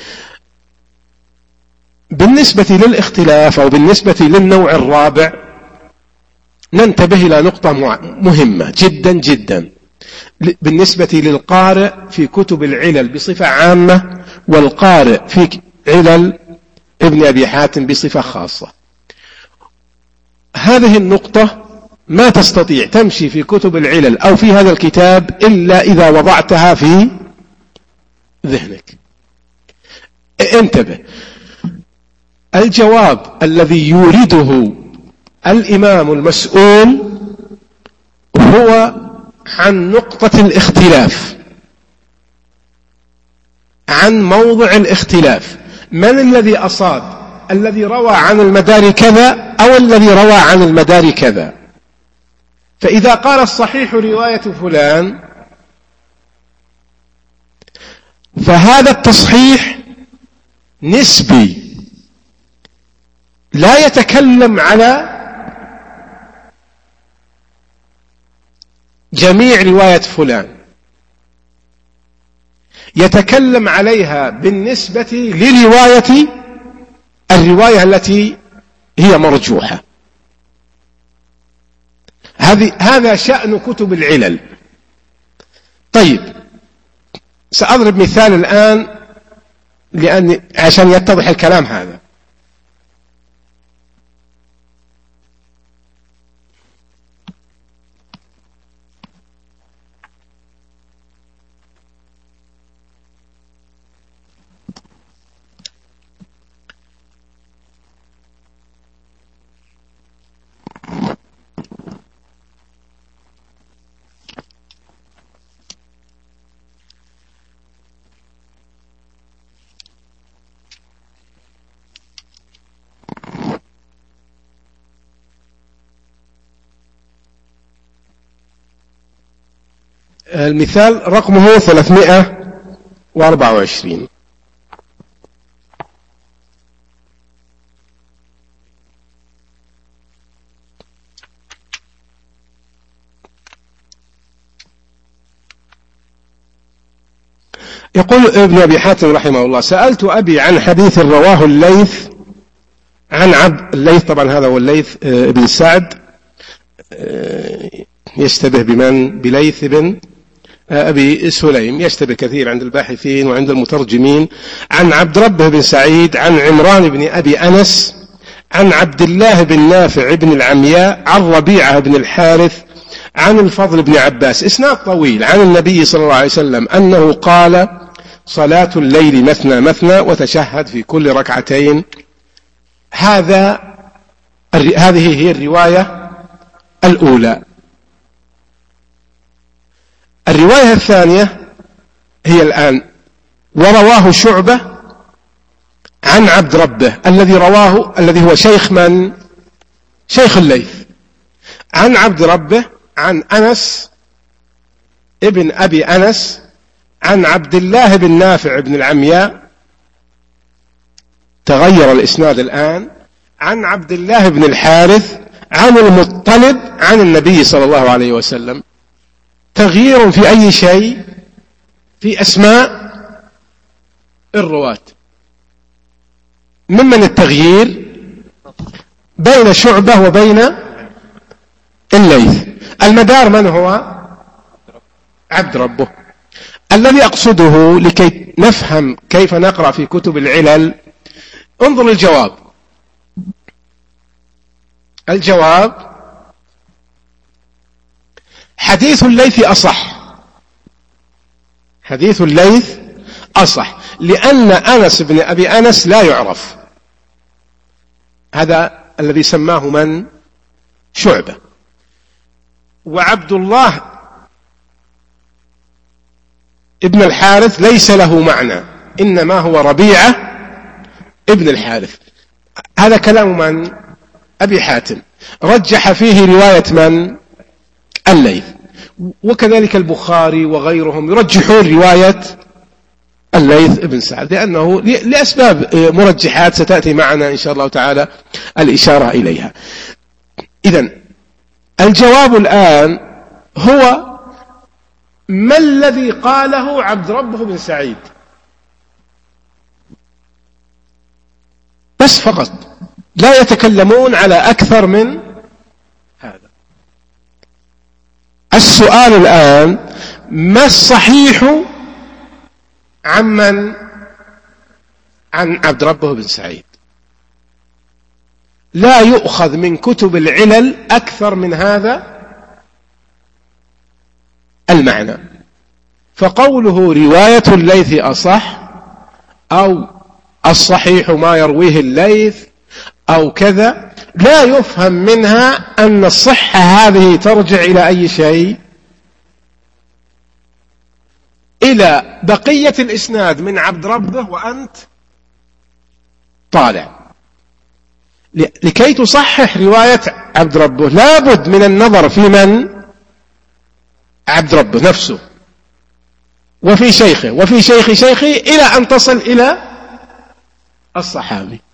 بالنسبة للاختلاف أو بالنسبة للنوع الرابع ننتبه إلى نقطة مهمة جدا جدا بالنسبة للقارئ في كتب العلل بصفة عامة، والقارئ في علل ابن أبي حاتم بصفة خاصة. هذه النقطة ما تستطيع تمشي في كتب العلل أو في هذا الكتاب إلا إذا وضعتها في ذهنك. انتبه، الجواب الذي يورده الإمام المسؤول هو عن نقطة الاختلاف، عن موضع الاختلاف. من الذي أصاب؟ الذي روى عن المدار كذا أو الذي روى عن المدار كذا. فإذا قال الصحيح رواية فلان، فهذا التصحيح نسبي، لا يتكلم على جميع رواية فلان، يتكلم عليها بالنسبة الرواية التي هي مرجوحة. هذا شأن كتب العلل. طيب، سأضرب مثال الآن عشان يتضح الكلام هذا. المثال رقمه 324. يقول ابن أبي حاتم رحمه الله: سألت أبي عن حديث رواه الليث عن عبد الليث، طبعا هذا هو الليث ابن سعد، يشتبه بليث بن أبي سليم، يشتبه كثير عند الباحثين وعند المترجمين، عن عبد ربه بن سعيد عن عمران بن أبي أنس عن عبد الله بن نافع بن العمياء عن ربيعة بن الحارث عن الفضل بن عباس، إسناد طويل، عن النبي صلى الله عليه وسلم أنه قال: صلاة الليل مثنى مثنى وتشهد في كل ركعتين. هذه هي الرواية الأولى. الرواية الثانية هي الآن: ورواه شعبة عن عبد ربه، الذي هو شيخ من؟ شيخ الليث، عن عبد ربه عن أنس ابن أبي أنس عن عبد الله بن نافع بن العمياء، تغير الإسناد الآن، عن عبد الله بن الحارث عن المطلب عن النبي صلى الله عليه وسلم. تغيير في أي شيء؟ في أسماء الرواة. ممن التغيير؟ بين شعبة وبين الليث. المدار من هو؟ عبد ربه. الذي أقصده لكي نفهم كيف نقرأ في كتب العلل، انظر الجواب. الجواب: حديث الليث أصح. حديث الليث أصح لأن أنس بن أبي أنس لا يعرف، هذا الذي سماه من؟ شعبة. وعبد الله ابن الحارث ليس له معنى، إنما هو ربيعة ابن الحارث. هذا كلام من؟ أبي حاتم، رجح فيه رواية من؟ الليث. وكذلك البخاري وغيرهم يرجحون رواية الليث بن سعد لأنه لأسباب مرجحات ستأتي معنا إن شاء الله تعالى الإشارة إليها. إذن الجواب الآن هو ما الذي قاله عبد ربه بن سعيد، بس فقط، لا يتكلمون على أكثر من هذا. السؤال الآن ما الصحيح عن عبد ربه بن سعيد؟ لا يؤخذ من كتب العلل أكثر من هذا المعنى. فقوله رواية الليث أصح أو الصحيح ما يرويه الليث أو كذا، لا يفهم منها أن الصحة هذه ترجع إلى أي شيء؟ إلى بقية الإسناد من عبد ربه وأنت طالع. لكي تصحح رواية عبد ربه لابد من النظر في من؟ عبد ربه نفسه، وفي شيخه، وفي شيخ شيخه، إلى أن تصل إلى الصحابي.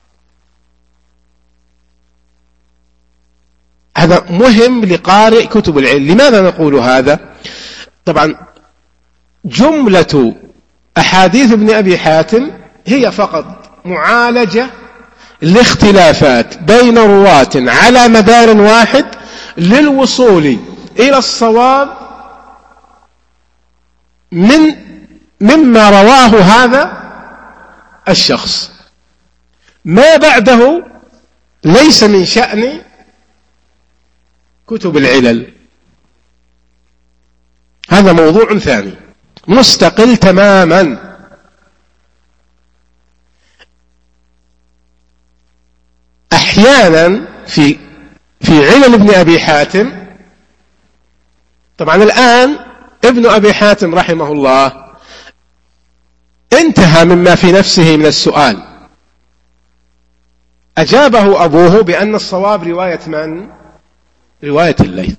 هذا مهم لقارئ كتب العلم. لماذا نقول هذا؟ طبعا جملة أحاديث ابن أبي حاتم هي فقط معالجة لاختلافات بين رواة على مدار واحد للوصول إلى الصواب مما رواه هذا الشخص. ما بعده ليس من شأن كتب العلل، هذا موضوع ثاني مستقل تماما. أحيانا في علل ابن أبي حاتم، طبعا الآن ابن أبي حاتم رحمه الله انتهى مما في نفسه من السؤال، أجابه أبوه بأن الصواب رواية من؟ رواية الليث.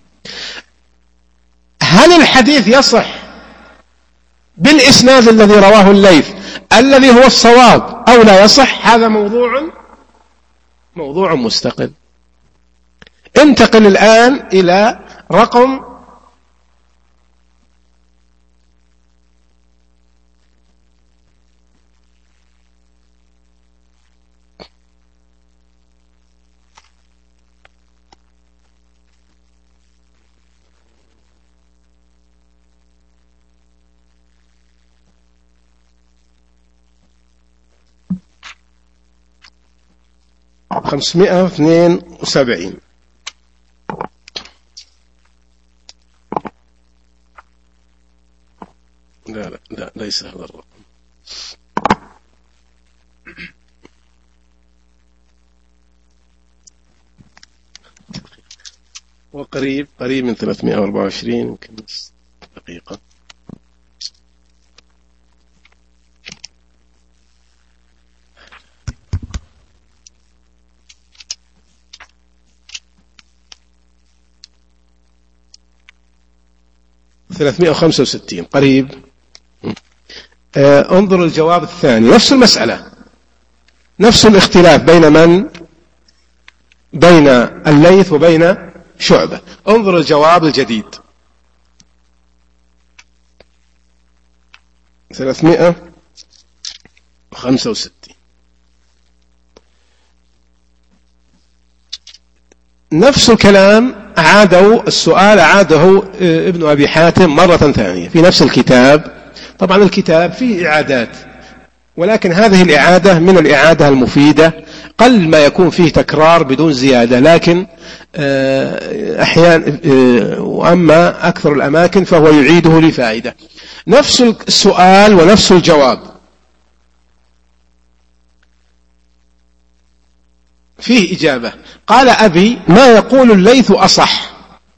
هل الحديث يصح بالإسناد الذي رواه الليث الذي هو الصواب أو لا يصح؟ هذا موضوع مستقل. انتقل الآن إلى رقم 572. لا ليس هذا الرقم. وقريب من 324 يمكن دقيقة. ثلاثمائة قريب. انظر الجواب الثاني، نفس المسألة، نفس الاختلاف بين الليث وبين شعبة. انظر الجواب الجديد 365. نفس الكلام السؤال عاده ابن أبي حاتم مرة ثانية في نفس الكتاب. طبعا الكتاب فيه إعادات، ولكن هذه الإعادة من الإعادة المفيدة، قل ما يكون فيه تكرار بدون زيادة، لكن أحيانا وأما أكثر الأماكن فهو يعيده لفائدة. نفس السؤال ونفس الجواب، فيه إجابة. قال أبي ما يقول الليث أصح.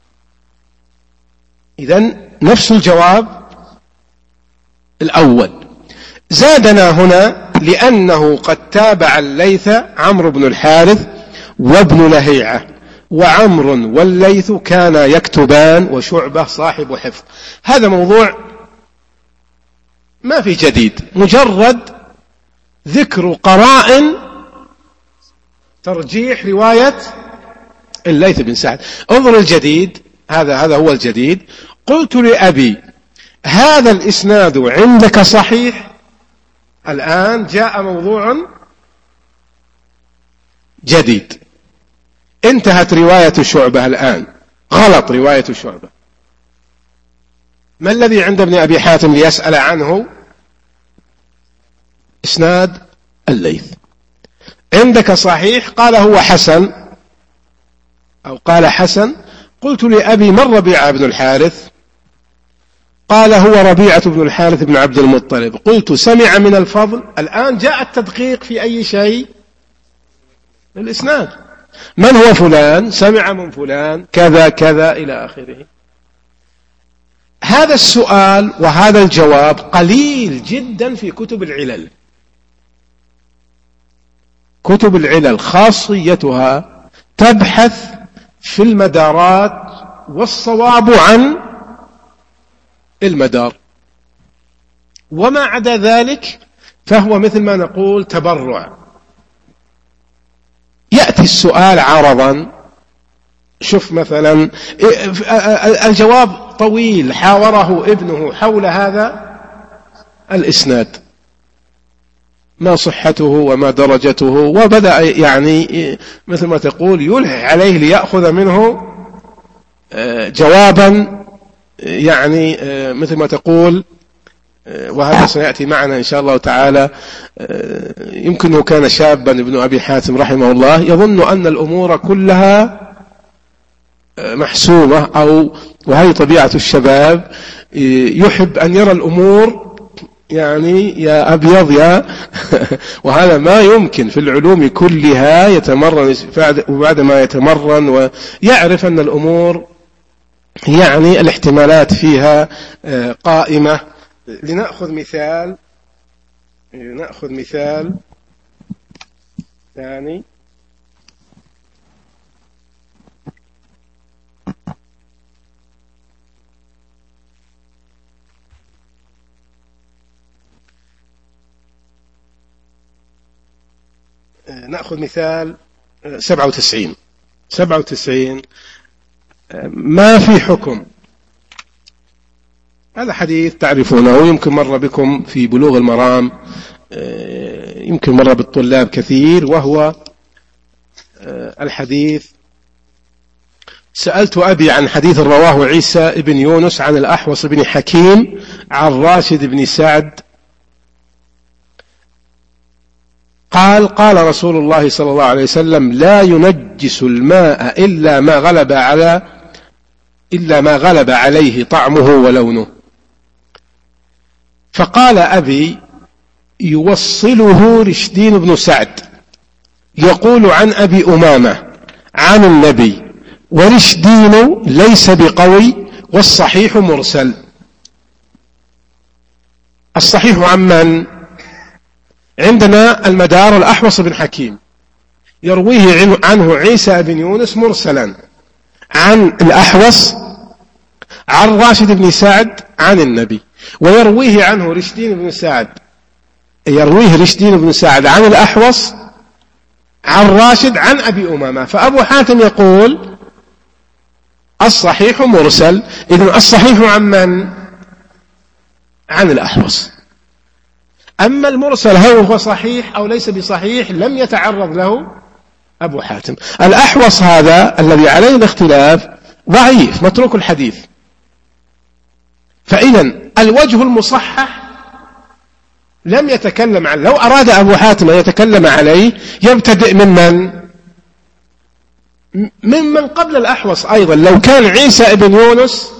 إذن نفس الجواب الأول. زادنا هنا لأنه قد تابع الليث عمرو بن الحارث وابن لهيعة، وعمر والليث كانا يكتبان، وشعبة صاحب حفظ. هذا موضوع ما في جديد، مجرد ذكر قرائن ترجيح رواية الليث بن سعد. انظر الجديد، هذا هو الجديد. قلت لأبي هذا الإسناد عندك صحيح؟ الآن جاء موضوع جديد، انتهت رواية شعبة، الآن غلط رواية شعبة. ما الذي عند ابن أبي حاتم ليسأل عنه؟ إسناد الليث. عندك صحيح؟ قال هو حسن، أو قال حسن. قلت لأبي من ربيعة بن الحارث؟ قال هو ربيعة بن الحارث بن عبد المطلب. قلت سمع من الفضل. الآن جاء التدقيق في أي شيء؟ الإسناد، من هو فلان، سمع من فلان، كذا كذا إلى آخره. هذا السؤال وهذا الجواب قليل جدا في كتب العلل. كتب العلل خاصيتها تبحث في المدارات والصواب عن المدار، وما عدا ذلك فهو مثل ما نقول تبرع. يأتي السؤال عرضا، شوف مثلا الجواب طويل، حاوره ابنه حول هذا الإسناد، ما صحته وما درجته، وبدأ يعني مثل ما تقول يلح عليه ليأخذ منه جوابا، يعني مثل ما تقول، وهذا سيأتي معنا إن شاء الله تعالى. يمكنه كان شابا ابن أبي حاتم رحمه الله يظن أن الأمور كلها محسومة، وهي طبيعة الشباب، يحب أن يرى الأمور يعني يا أبيض يا وهذا ما يمكن في العلوم كلها. يتمرن، وبعد ما يتمرن ويعرف أن الأمور يعني الاحتمالات فيها قائمة. لنأخذ مثال ثاني. نأخذ مثال 97 ما في حكم. هذا حديث تعرفونه، يمكن مر بكم في بلوغ المرام، يمكن مر بالطلاب كثير، وهو الحديث: سألت أبي عن حديث رواه عيسى بن يونس عن الأحوص بن حكيم عن راشد بن سعد قال رسول الله صلى الله عليه وسلم: لا ينجس الماء إلا ما غلب عليه طعمه ولونه. فقال أبي: يوصله رشدين بن سعد يقول عن أبي أمامة عن النبي، ورشدين ليس بقوي، والصحيح مرسل. الصحيح عمن عندنا المدار الأحوص بن حكيم، يرويه عنه عيسى بن يونس مرسلا عن الأحوص عن راشد بن سعد عن النبي، ويرويه عنه رشدين بن سعد عن الأحوص عن راشد عن أبي أمامة. فأبو حاتم يقول الصحيح مرسل. إذن الصحيح عن من؟ عن الأحوص. أما المرسل هل هو صحيح أو ليس بصحيح لم يتعرض له أبو حاتم. الأحوص هذا الذي عليه الاختلاف ضعيف متروك الحديث. فإذن الوجه المصحح لم يتكلم عنه. لو أراد أبو حاتم أن يتكلم عليه يبتدئ ممن قبل الأحوص أيضا. لو كان عيسى بن يونس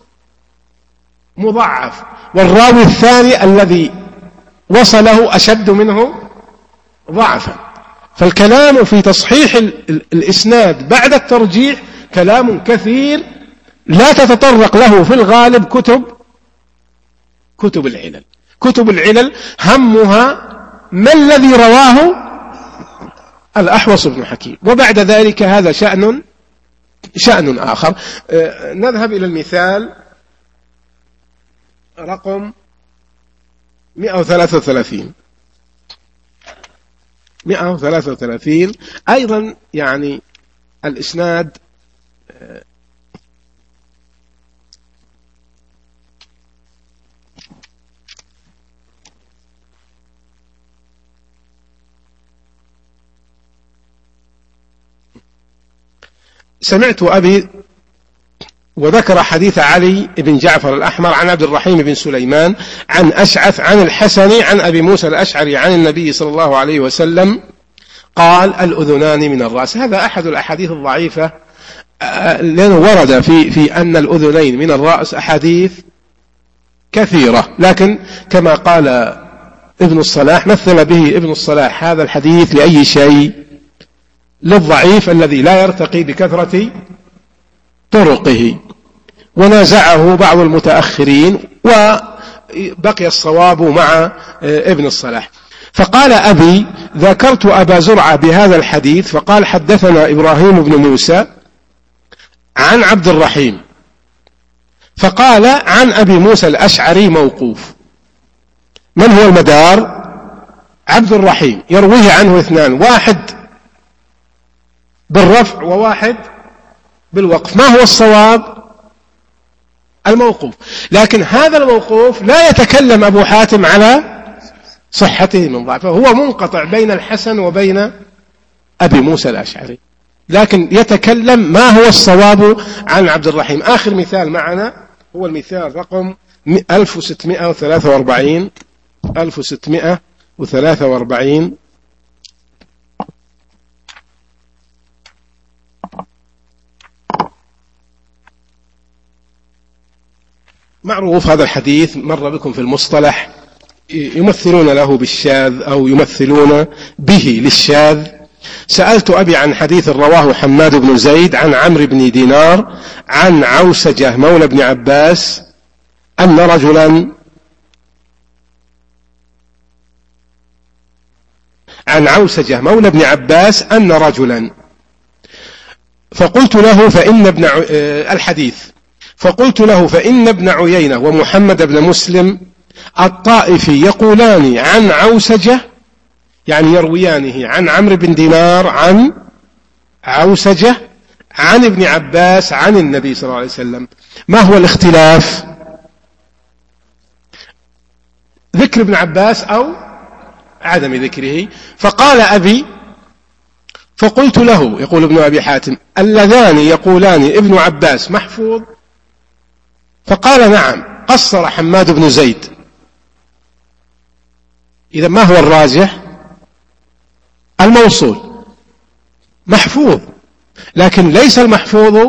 مضعف والراوي الثاني الذي وصله أشد منه ضعفا، فالكلام في تصحيح الإسناد بعد الترجيح كلام كثير لا تتطرق له في الغالب كتب العلل. كتب العلل همها ما الذي رواه الأحوص بن حكيم، وبعد ذلك هذا شأن آخر. نذهب إلى المثال رقم 133 أيضا يعني الإسناد سمعت أبي وذكر حديث علي بن جعفر الأحمر عن عبد الرحيم بن سليمان عن أشعث عن الحسن عن أبي موسى الأشعري عن النبي صلى الله عليه وسلم قال الأذنان من الرأس. هذا أحد الأحاديث الضعيفة، لأنه ورد في أن الأذنين من الرأس أحاديث كثيرة، لكن كما قال ابن الصلاح مثل به ابن الصلاح هذا الحديث لأي شيء؟ للضعيف الذي لا يرتقي بكثرة طرقه، ونازعه بعض المتأخرين وبقي الصواب مع ابن الصلاح. فقال أبي ذكرت أبا زرعة بهذا الحديث فقال حدثنا إبراهيم بن موسى عن عبد الرحيم، فقال عن أبي موسى الأشعري موقوف. من هو المدار؟ عبد الرحيم يرويه عنه اثنان، واحد بالرفع وواحد بالوقف. ما هو الصواب؟ الموقوف. لكن هذا الموقوف لا يتكلم أبو حاتم على صحته من ضعفه، هو منقطع بين الحسن وبين أبي موسى الأشعري، لكن يتكلم ما هو الصواب عن عبد الرحيم. آخر مثال معنا هو المثال رقم 1643. معروف هذا الحديث، مر بكم في المصطلح، يمثلون له بالشاذ أو يمثلون به للشاذ. سألت أبي عن حديث رواه حماد بن زيد عن عمرو بن دينار عن عوسجة مولى بن عباس أن رجلا فقلت له فإن ابن عيينة ومحمد بن مسلم الطائفي يقولان عن عوسجة، يعني يرويانه عن عمرو بن دينار عن عوسجة عن ابن عباس عن النبي صلى الله عليه وسلم. ما هو الاختلاف؟ ذكر ابن عباس أو عدم ذكره. فقال أبي فقلت له، يقول ابن أبي حاتم، اللذان يقولان ابن عباس محفوظ؟ فقال نعم، قصر حماد بن زيد. إذا ما هو الراجح؟ الموصول محفوظ، لكن ليس المحفوظ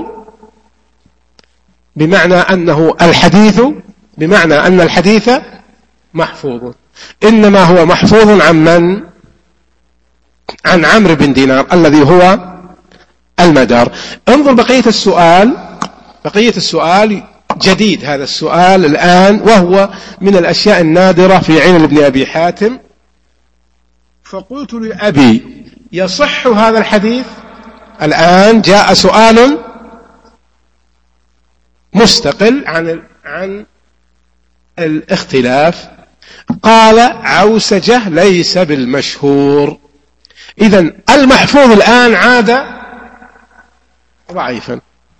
بمعنى أنه الحديث، بمعنى أن الحديث محفوظ، إنما هو محفوظ عن من؟ عن عمرو بن دينار الذي هو المدار. انظر بقية السؤال جديد، هذا السؤال الآن، وهو من الأشياء النادرة في علم ابن أبي حاتم. فقلت لأبي يصح هذا الحديث؟ الآن جاء سؤال مستقل عن الاختلاف. قال عوسجة ليس بالمشهور. إذن المحفوظ الآن عاد ضعيفا،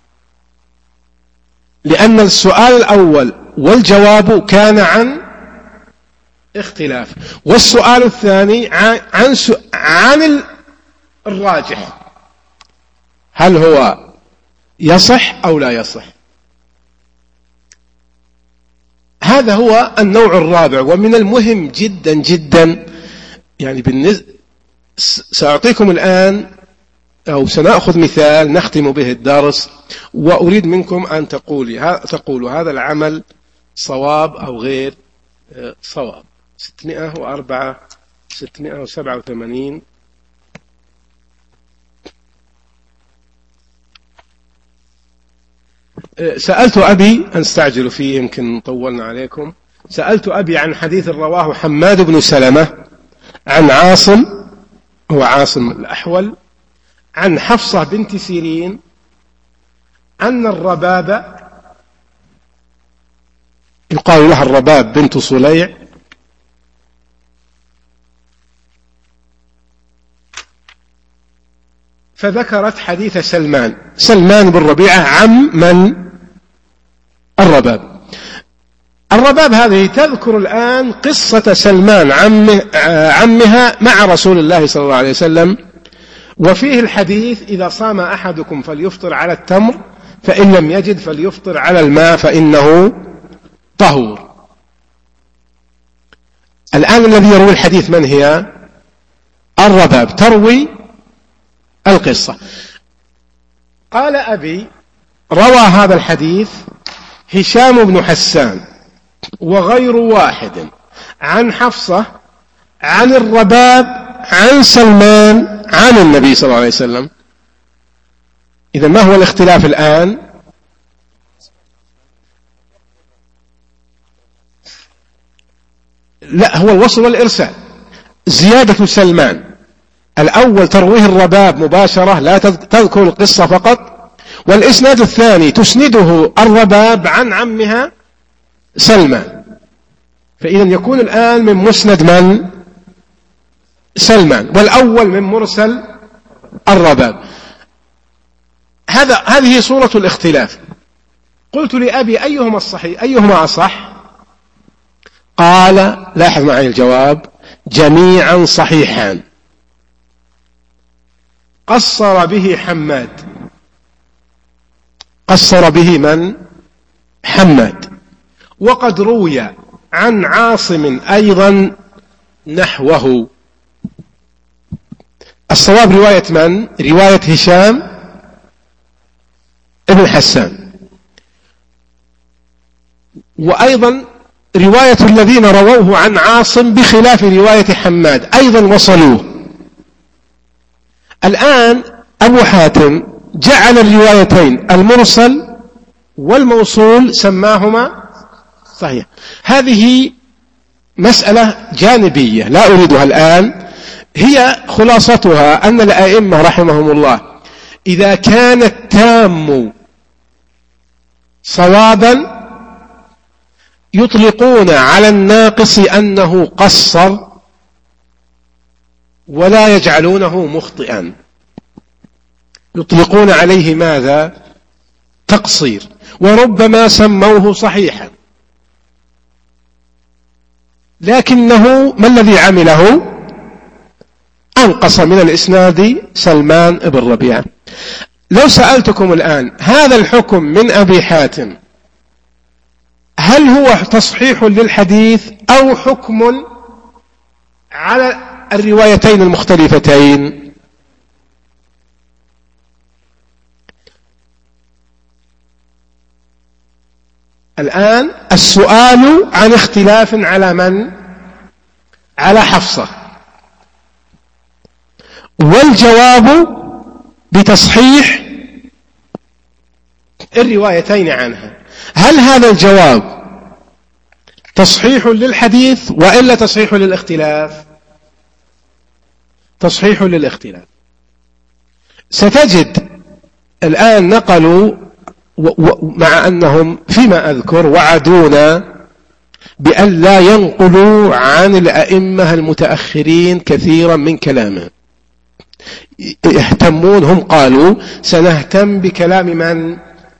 لأن السؤال الأول والجواب كان عن اختلاف، والسؤال الثاني عن الراجح، هل هو يصح أو لا يصح. هذا هو النوع الرابع، ومن المهم جدا جدا يعني سأعطيكم الآن أو سنأخذ مثال نختم به الدرس، وأريد منكم أن تقولوا هذا العمل صواب أو غير صواب. 604 687. سألت أبي، أنستعجل فيه يمكن طولنا عليكم، سألت أبي عن حديث رواه حماد بن سلمة عن عاصم، هو عاصم الأحول، عن حفصة بنت سيرين أن الرباب، يقال لها الرباب بنت صليع، فذكرت حديث سلمان بن ربيعة عم من؟ الرباب. الرباب هذه تذكر الآن قصة سلمان عمها مع رسول الله صلى الله عليه وسلم، وفيه الحديث: إذا صام أحدكم فليفطر على التمر، فإن لم يجد فليفطر على الماء فإنه طهور. الآن الذي يروي الحديث من هي؟ الرباب تروي القصة. قال أبي: روى هذا الحديث هشام بن حسان وغير واحد عن حفصة عن الرباب عن سلمان عن النبي صلى الله عليه وسلم. إذا ما هو الاختلاف الآن؟ لا، هو الوصل والإرسال. زيادة سلمان الأول ترويه الرباب مباشرة لا تذكر القصة فقط، والإسناد الثاني تسنده الرباب عن عمها سلمان. فإذا يكون الآن من مسند من؟ سلمان، والأول من مرسل الرباب. هذه صورة الاختلاف. قلت لأبي: أيهما الصحيح؟ أيهما أصح؟ قال: لاحظ معي الجواب: جميعا صحيحان. قصر به حماد. قصر به من؟ حماد. وقد روي عن عاصم أيضا نحوه. الصواب رواية من؟ رواية هشام ابن حسان. وأيضا رواية الذين رووه عن عاصم بخلاف رواية حماد أيضا وصلوه. الآن أبو حاتم جعل الروايتين المرسل والموصول سماهما صحيح. هذه مسألة جانبية لا أريدها الآن. هي خلاصتها أن الأئمة رحمهم الله إذا كان التام صوابا يطلقون على الناقص أنه قصر ولا يجعلونه مخطئا، يطلقون عليه ماذا؟ تقصير. وربما سموه صحيحا، لكنه ما الذي عمله؟ أنقص من الإسناد سلمان بن ربيعة. لو سألتكم الآن هذا الحكم من أبي حاتم هل هو تصحيح للحديث أو حكم على الروايتين المختلفتين؟ الآن السؤال عن اختلاف على من؟ على حفصة، والجواب بتصحيح الروايتين عنها. هل هذا الجواب تصحيح للحديث وإلا تصحيح للاختلاف؟ تصحيح للاختلاف. ستجد الآن نقلوا مع أنهم فيما أذكر وعدونا بأن لا ينقلوا عن الأئمة المتأخرين كثيرا من كلامه، يهتمون. هم قالوا سنهتم بكلام من؟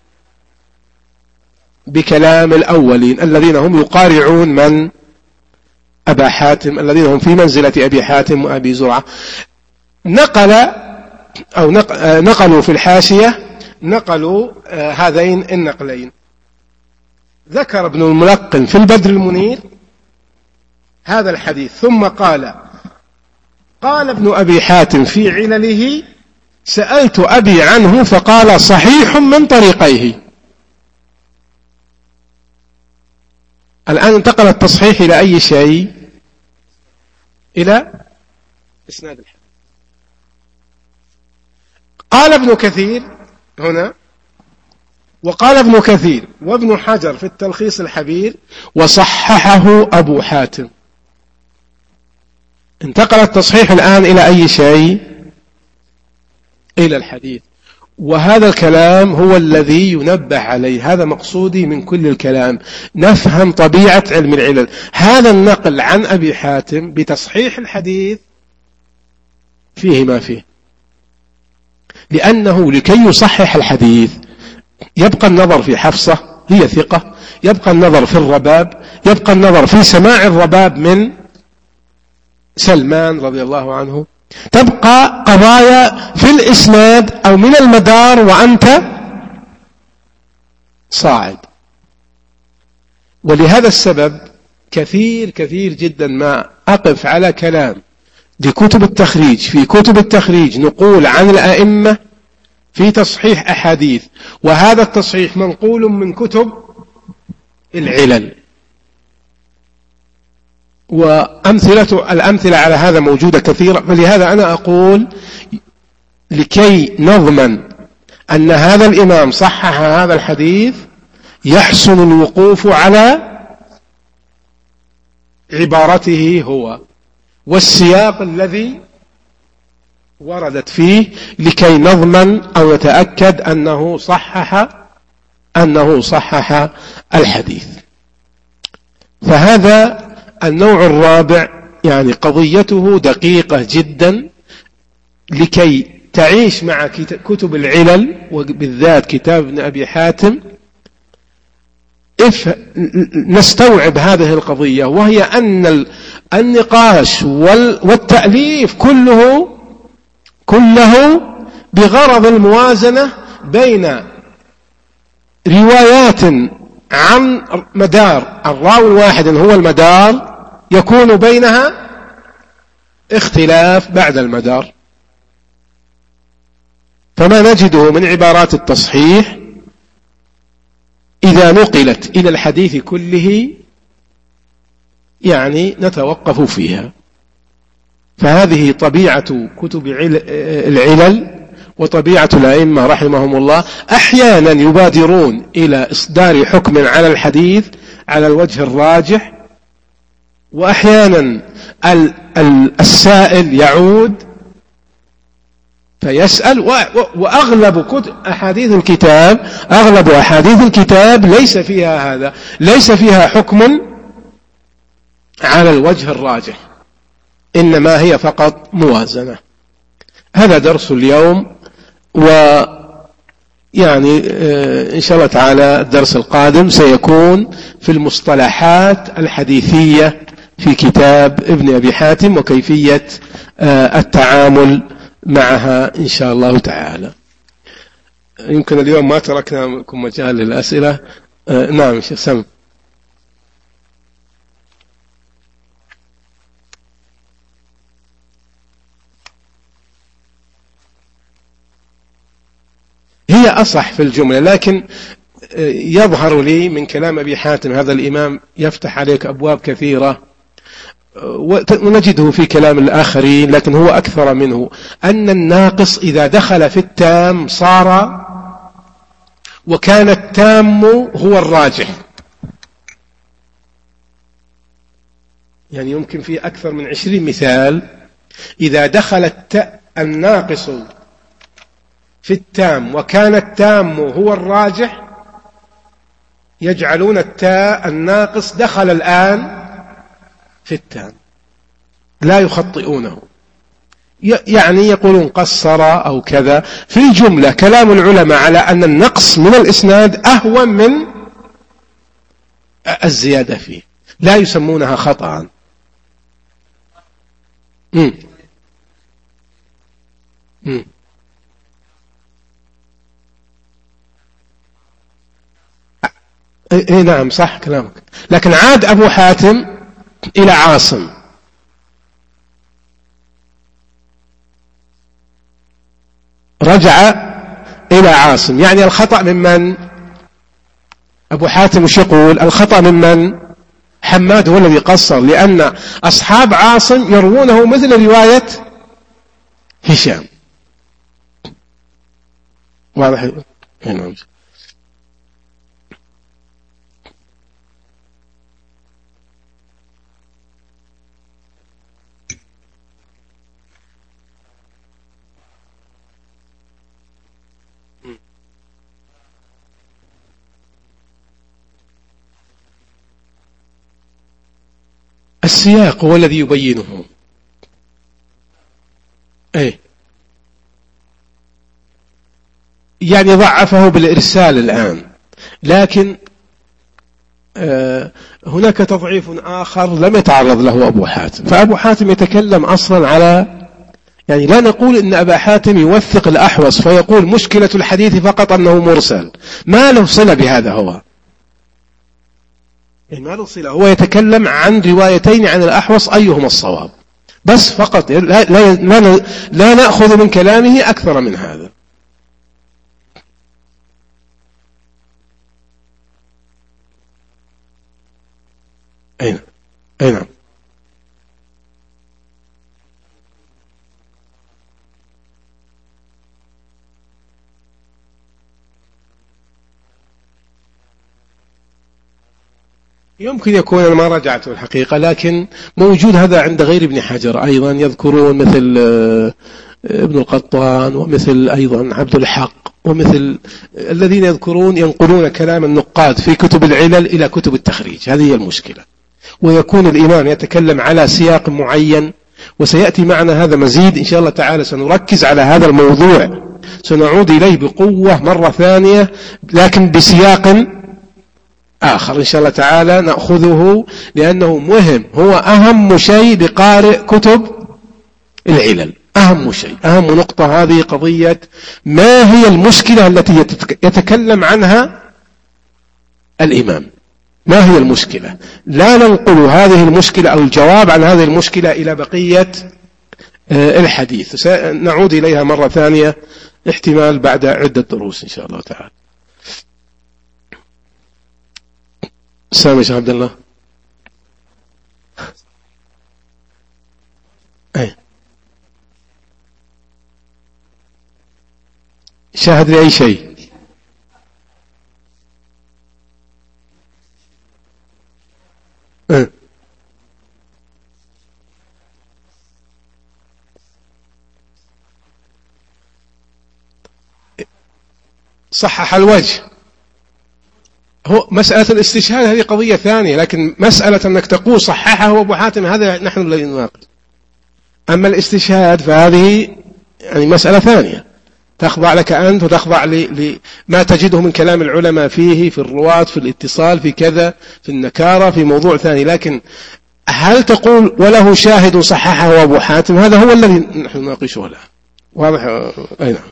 بكلام الأولين الذين هم يقارعون من؟ أبا حاتم، الذين هم في منزلة أبي حاتم وأبي زرعة. نقلوا في الحاشية، نقلوا هذين النقلين. ذكر ابن الملقن في البدر المنير هذا الحديث، ثم قال ابن أبي حاتم في علله: سألت أبي عنه فقال صحيح من طريقيه. الآن انتقل التصحيح إلى أي شيء؟ إلى إسناد الحديث. قال ابن كثير هنا، وقال ابن كثير وابن حجر في التلخيص الحبير: وصححه أبو حاتم. انتقل التصحيح الآن إلى أي شيء؟ إلى الحديث. وهذا الكلام هو الذي ينبه عليه، هذا مقصودي من كل الكلام، نفهم طبيعة علم العلل. هذا النقل عن أبي حاتم بتصحيح الحديث فيه ما فيه، لأنه لكي يصحح الحديث يبقى النظر في حفصة هي ثقة، يبقى النظر في الرباب، يبقى النظر في سماع الرباب من سلمان رضي الله عنه، تبقى قضايا في الإسناد أو من المدار وأنت صاعد. ولهذا السبب كثير جدا ما أقف على كلام لكتب التخريج، في كتب التخريج نقول عن الأئمة في تصحيح أحاديث، وهذا التصحيح منقول من كتب العلل، الأمثلة على هذا موجودة كثيرة. فلهذا أنا أقول لكي نضمن أن هذا الإمام صحح هذا الحديث يحسن الوقوف على عبارته هو والسياق الذي وردت فيه، لكي نضمن أو نتأكد أنه صحح الحديث. فهذا النوع الرابع، يعني قضيته دقيقة جدا، لكي تعيش مع كتب العلل وبالذات كتاب ابن أبي حاتم نستوعب هذه القضية، وهي أن النقاش والتأليف كله بغرض الموازنة بين روايات عن مدار الراوي الواحد هو المدار، يكون بينها اختلاف بعد المدار. فما نجده من عبارات التصحيح إذا نقلت إلى الحديث كله يعني نتوقف فيها. فهذه طبيعة كتب العلل وطبيعة الأئمة رحمهم الله. أحيانا يبادرون إلى إصدار حكم على الحديث على الوجه الراجح، وأحيانا السائل يعود فيسأل. وأغلب أحاديث الكتاب ليس فيها هذا، ليس فيها حكم على الوجه الراجح، إنما هي فقط موازنة. هذا درس اليوم، ويعني إن شاء الله تعالى الدرس القادم سيكون في المصطلحات الحديثية في كتاب ابن أبي حاتم وكيفية التعامل معها إن شاء الله تعالى. يمكن اليوم ما تركنا لكم مجال للأسئلة. نعم شيخ سم. هي أصح في الجملة، لكن يظهر لي من كلام أبي حاتم هذا الإمام يفتح عليك أبواب كثيرة، ونجده في كلام الآخرين، لكن هو أكثر منه، أن الناقص إذا دخل في التام صار وكان التام هو الراجح. يعني يمكن في أكثر من 20 مثال إذا دخل الناقص في التام وكان التام هو الراجح يجعلون الناقص دخل الآن في التام، لا يخطئونه، يعني يقولون قصر أو كذا. في الجملة كلام العلماء على أن النقص من الإسناد أهون من الزيادة فيه، لا يسمونها خطأ. إيه نعم صح كلامك. لكن عاد أبو حاتم إلى عاصم، رجع إلى عاصم، يعني الخطأ ممن؟ أبو حاتم وش يقول؟ الخطأ ممن؟ حماد هو الذي قصر، لأن أصحاب عاصم يروونه مثل رواية هشام. واضح؟ نعم. السياق هو الذي يبينه. أي يعني ضعفه بالإرسال الآن، لكن هناك تضعيف آخر لم يتعرض له أبو حاتم. فأبو حاتم يتكلم أصلا على، يعني لا نقول إن أبا حاتم يوثق الأحوص فيقول مشكلة الحديث فقط أنه مرسل، ما له صلة بهذا. هو يعني ما له صلة، هو يتكلم عن روايتين عن الأحوص أيهما الصواب بس فقط. لا نأخذ من كلامه أكثر من هذا. أين نعم. يمكن يكون، أنا ما رجعت الحقيقة، لكن موجود هذا عند غير ابن حجر أيضا. يذكرون مثل ابن القطان، ومثل أيضا عبد الحق، ومثل الذين يذكرون ينقلون كلام النقاد في كتب العلل إلى كتب التخريج. هذه هي المشكلة. ويكون الإمام يتكلم على سياق معين، وسيأتي معنا هذا مزيد إن شاء الله تعالى. سنركز على هذا الموضوع، سنعود إليه بقوة مرة ثانية، لكن بسياق آخر إن شاء الله تعالى نأخذه، لأنه مهم. هو أهم شيء لقارئ كتب العلل، أهم شيء، أهم نقطة هذه قضية ما هي المشكلة التي يتكلم عنها الإمام. ما هي المشكلة؟ لا ننقل هذه المشكلة أو الجواب عن هذه المشكلة إلى بقية الحديث. سنعود إليها مرة ثانية احتمال بعد عدة دروس إن شاء الله تعالى. سامي شيخ عبد الله. أي شاهد لأي شيء. صحح الوجه. هو مسألة الاستشهاد هذه قضية ثانية، لكن مسألة أنك تقول صححه أبو حاتم هذا نحن الذي نناقش. أما الاستشهاد فهذه يعني مسألة ثانية، تخضع لك أنت وتخضع لما تجده من كلام العلماء فيه، في الرواة، في الاتصال، في كذا، في النكارة، في موضوع ثاني. لكن هل تقول وله شاهد صححه أبو حاتم؟ هذا هو الذي نحن نناقشه الآن. واضح؟ أي نعم.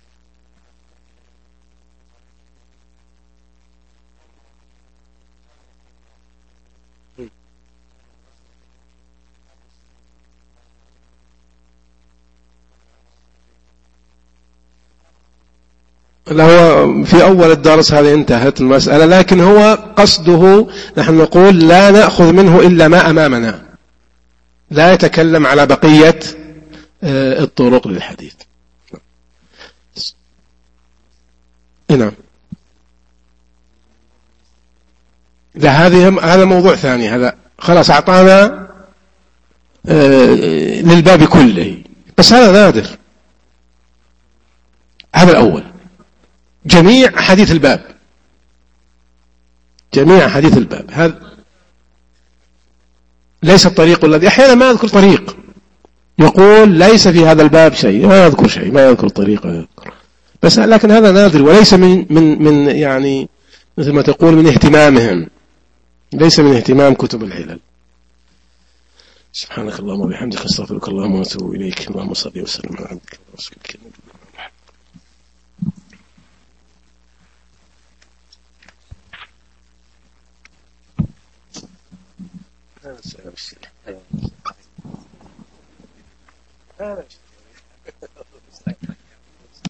هو في أول الدرس هذه انتهت المسألة، لكن هو قصده نحن نقول لا نأخذ منه إلا ما أمامنا، لا يتكلم على بقية الطرق للحديث. نعم. هذا موضوع ثاني. هذا خلاص أعطانا للباب كله، بس هذا نادر. هذا الأول. جميع حديث الباب، جميع حديث الباب هذا ليس الطريق الذي أحيانا ما يذكر طريق، يقول ليس في هذا الباب شيء، ما يذكر شيء، ما يذكر طريق، يذكر بس. لكن هذا نادر، وليس من يعني مثل ما تقول من اهتمامهم، ليس من اهتمام كتب العلل. سبحانك اللهم وبحمدك، استغفرك اللهم واتوب إليك. اللهم صل وسلم على عبدك ورسولك محمد.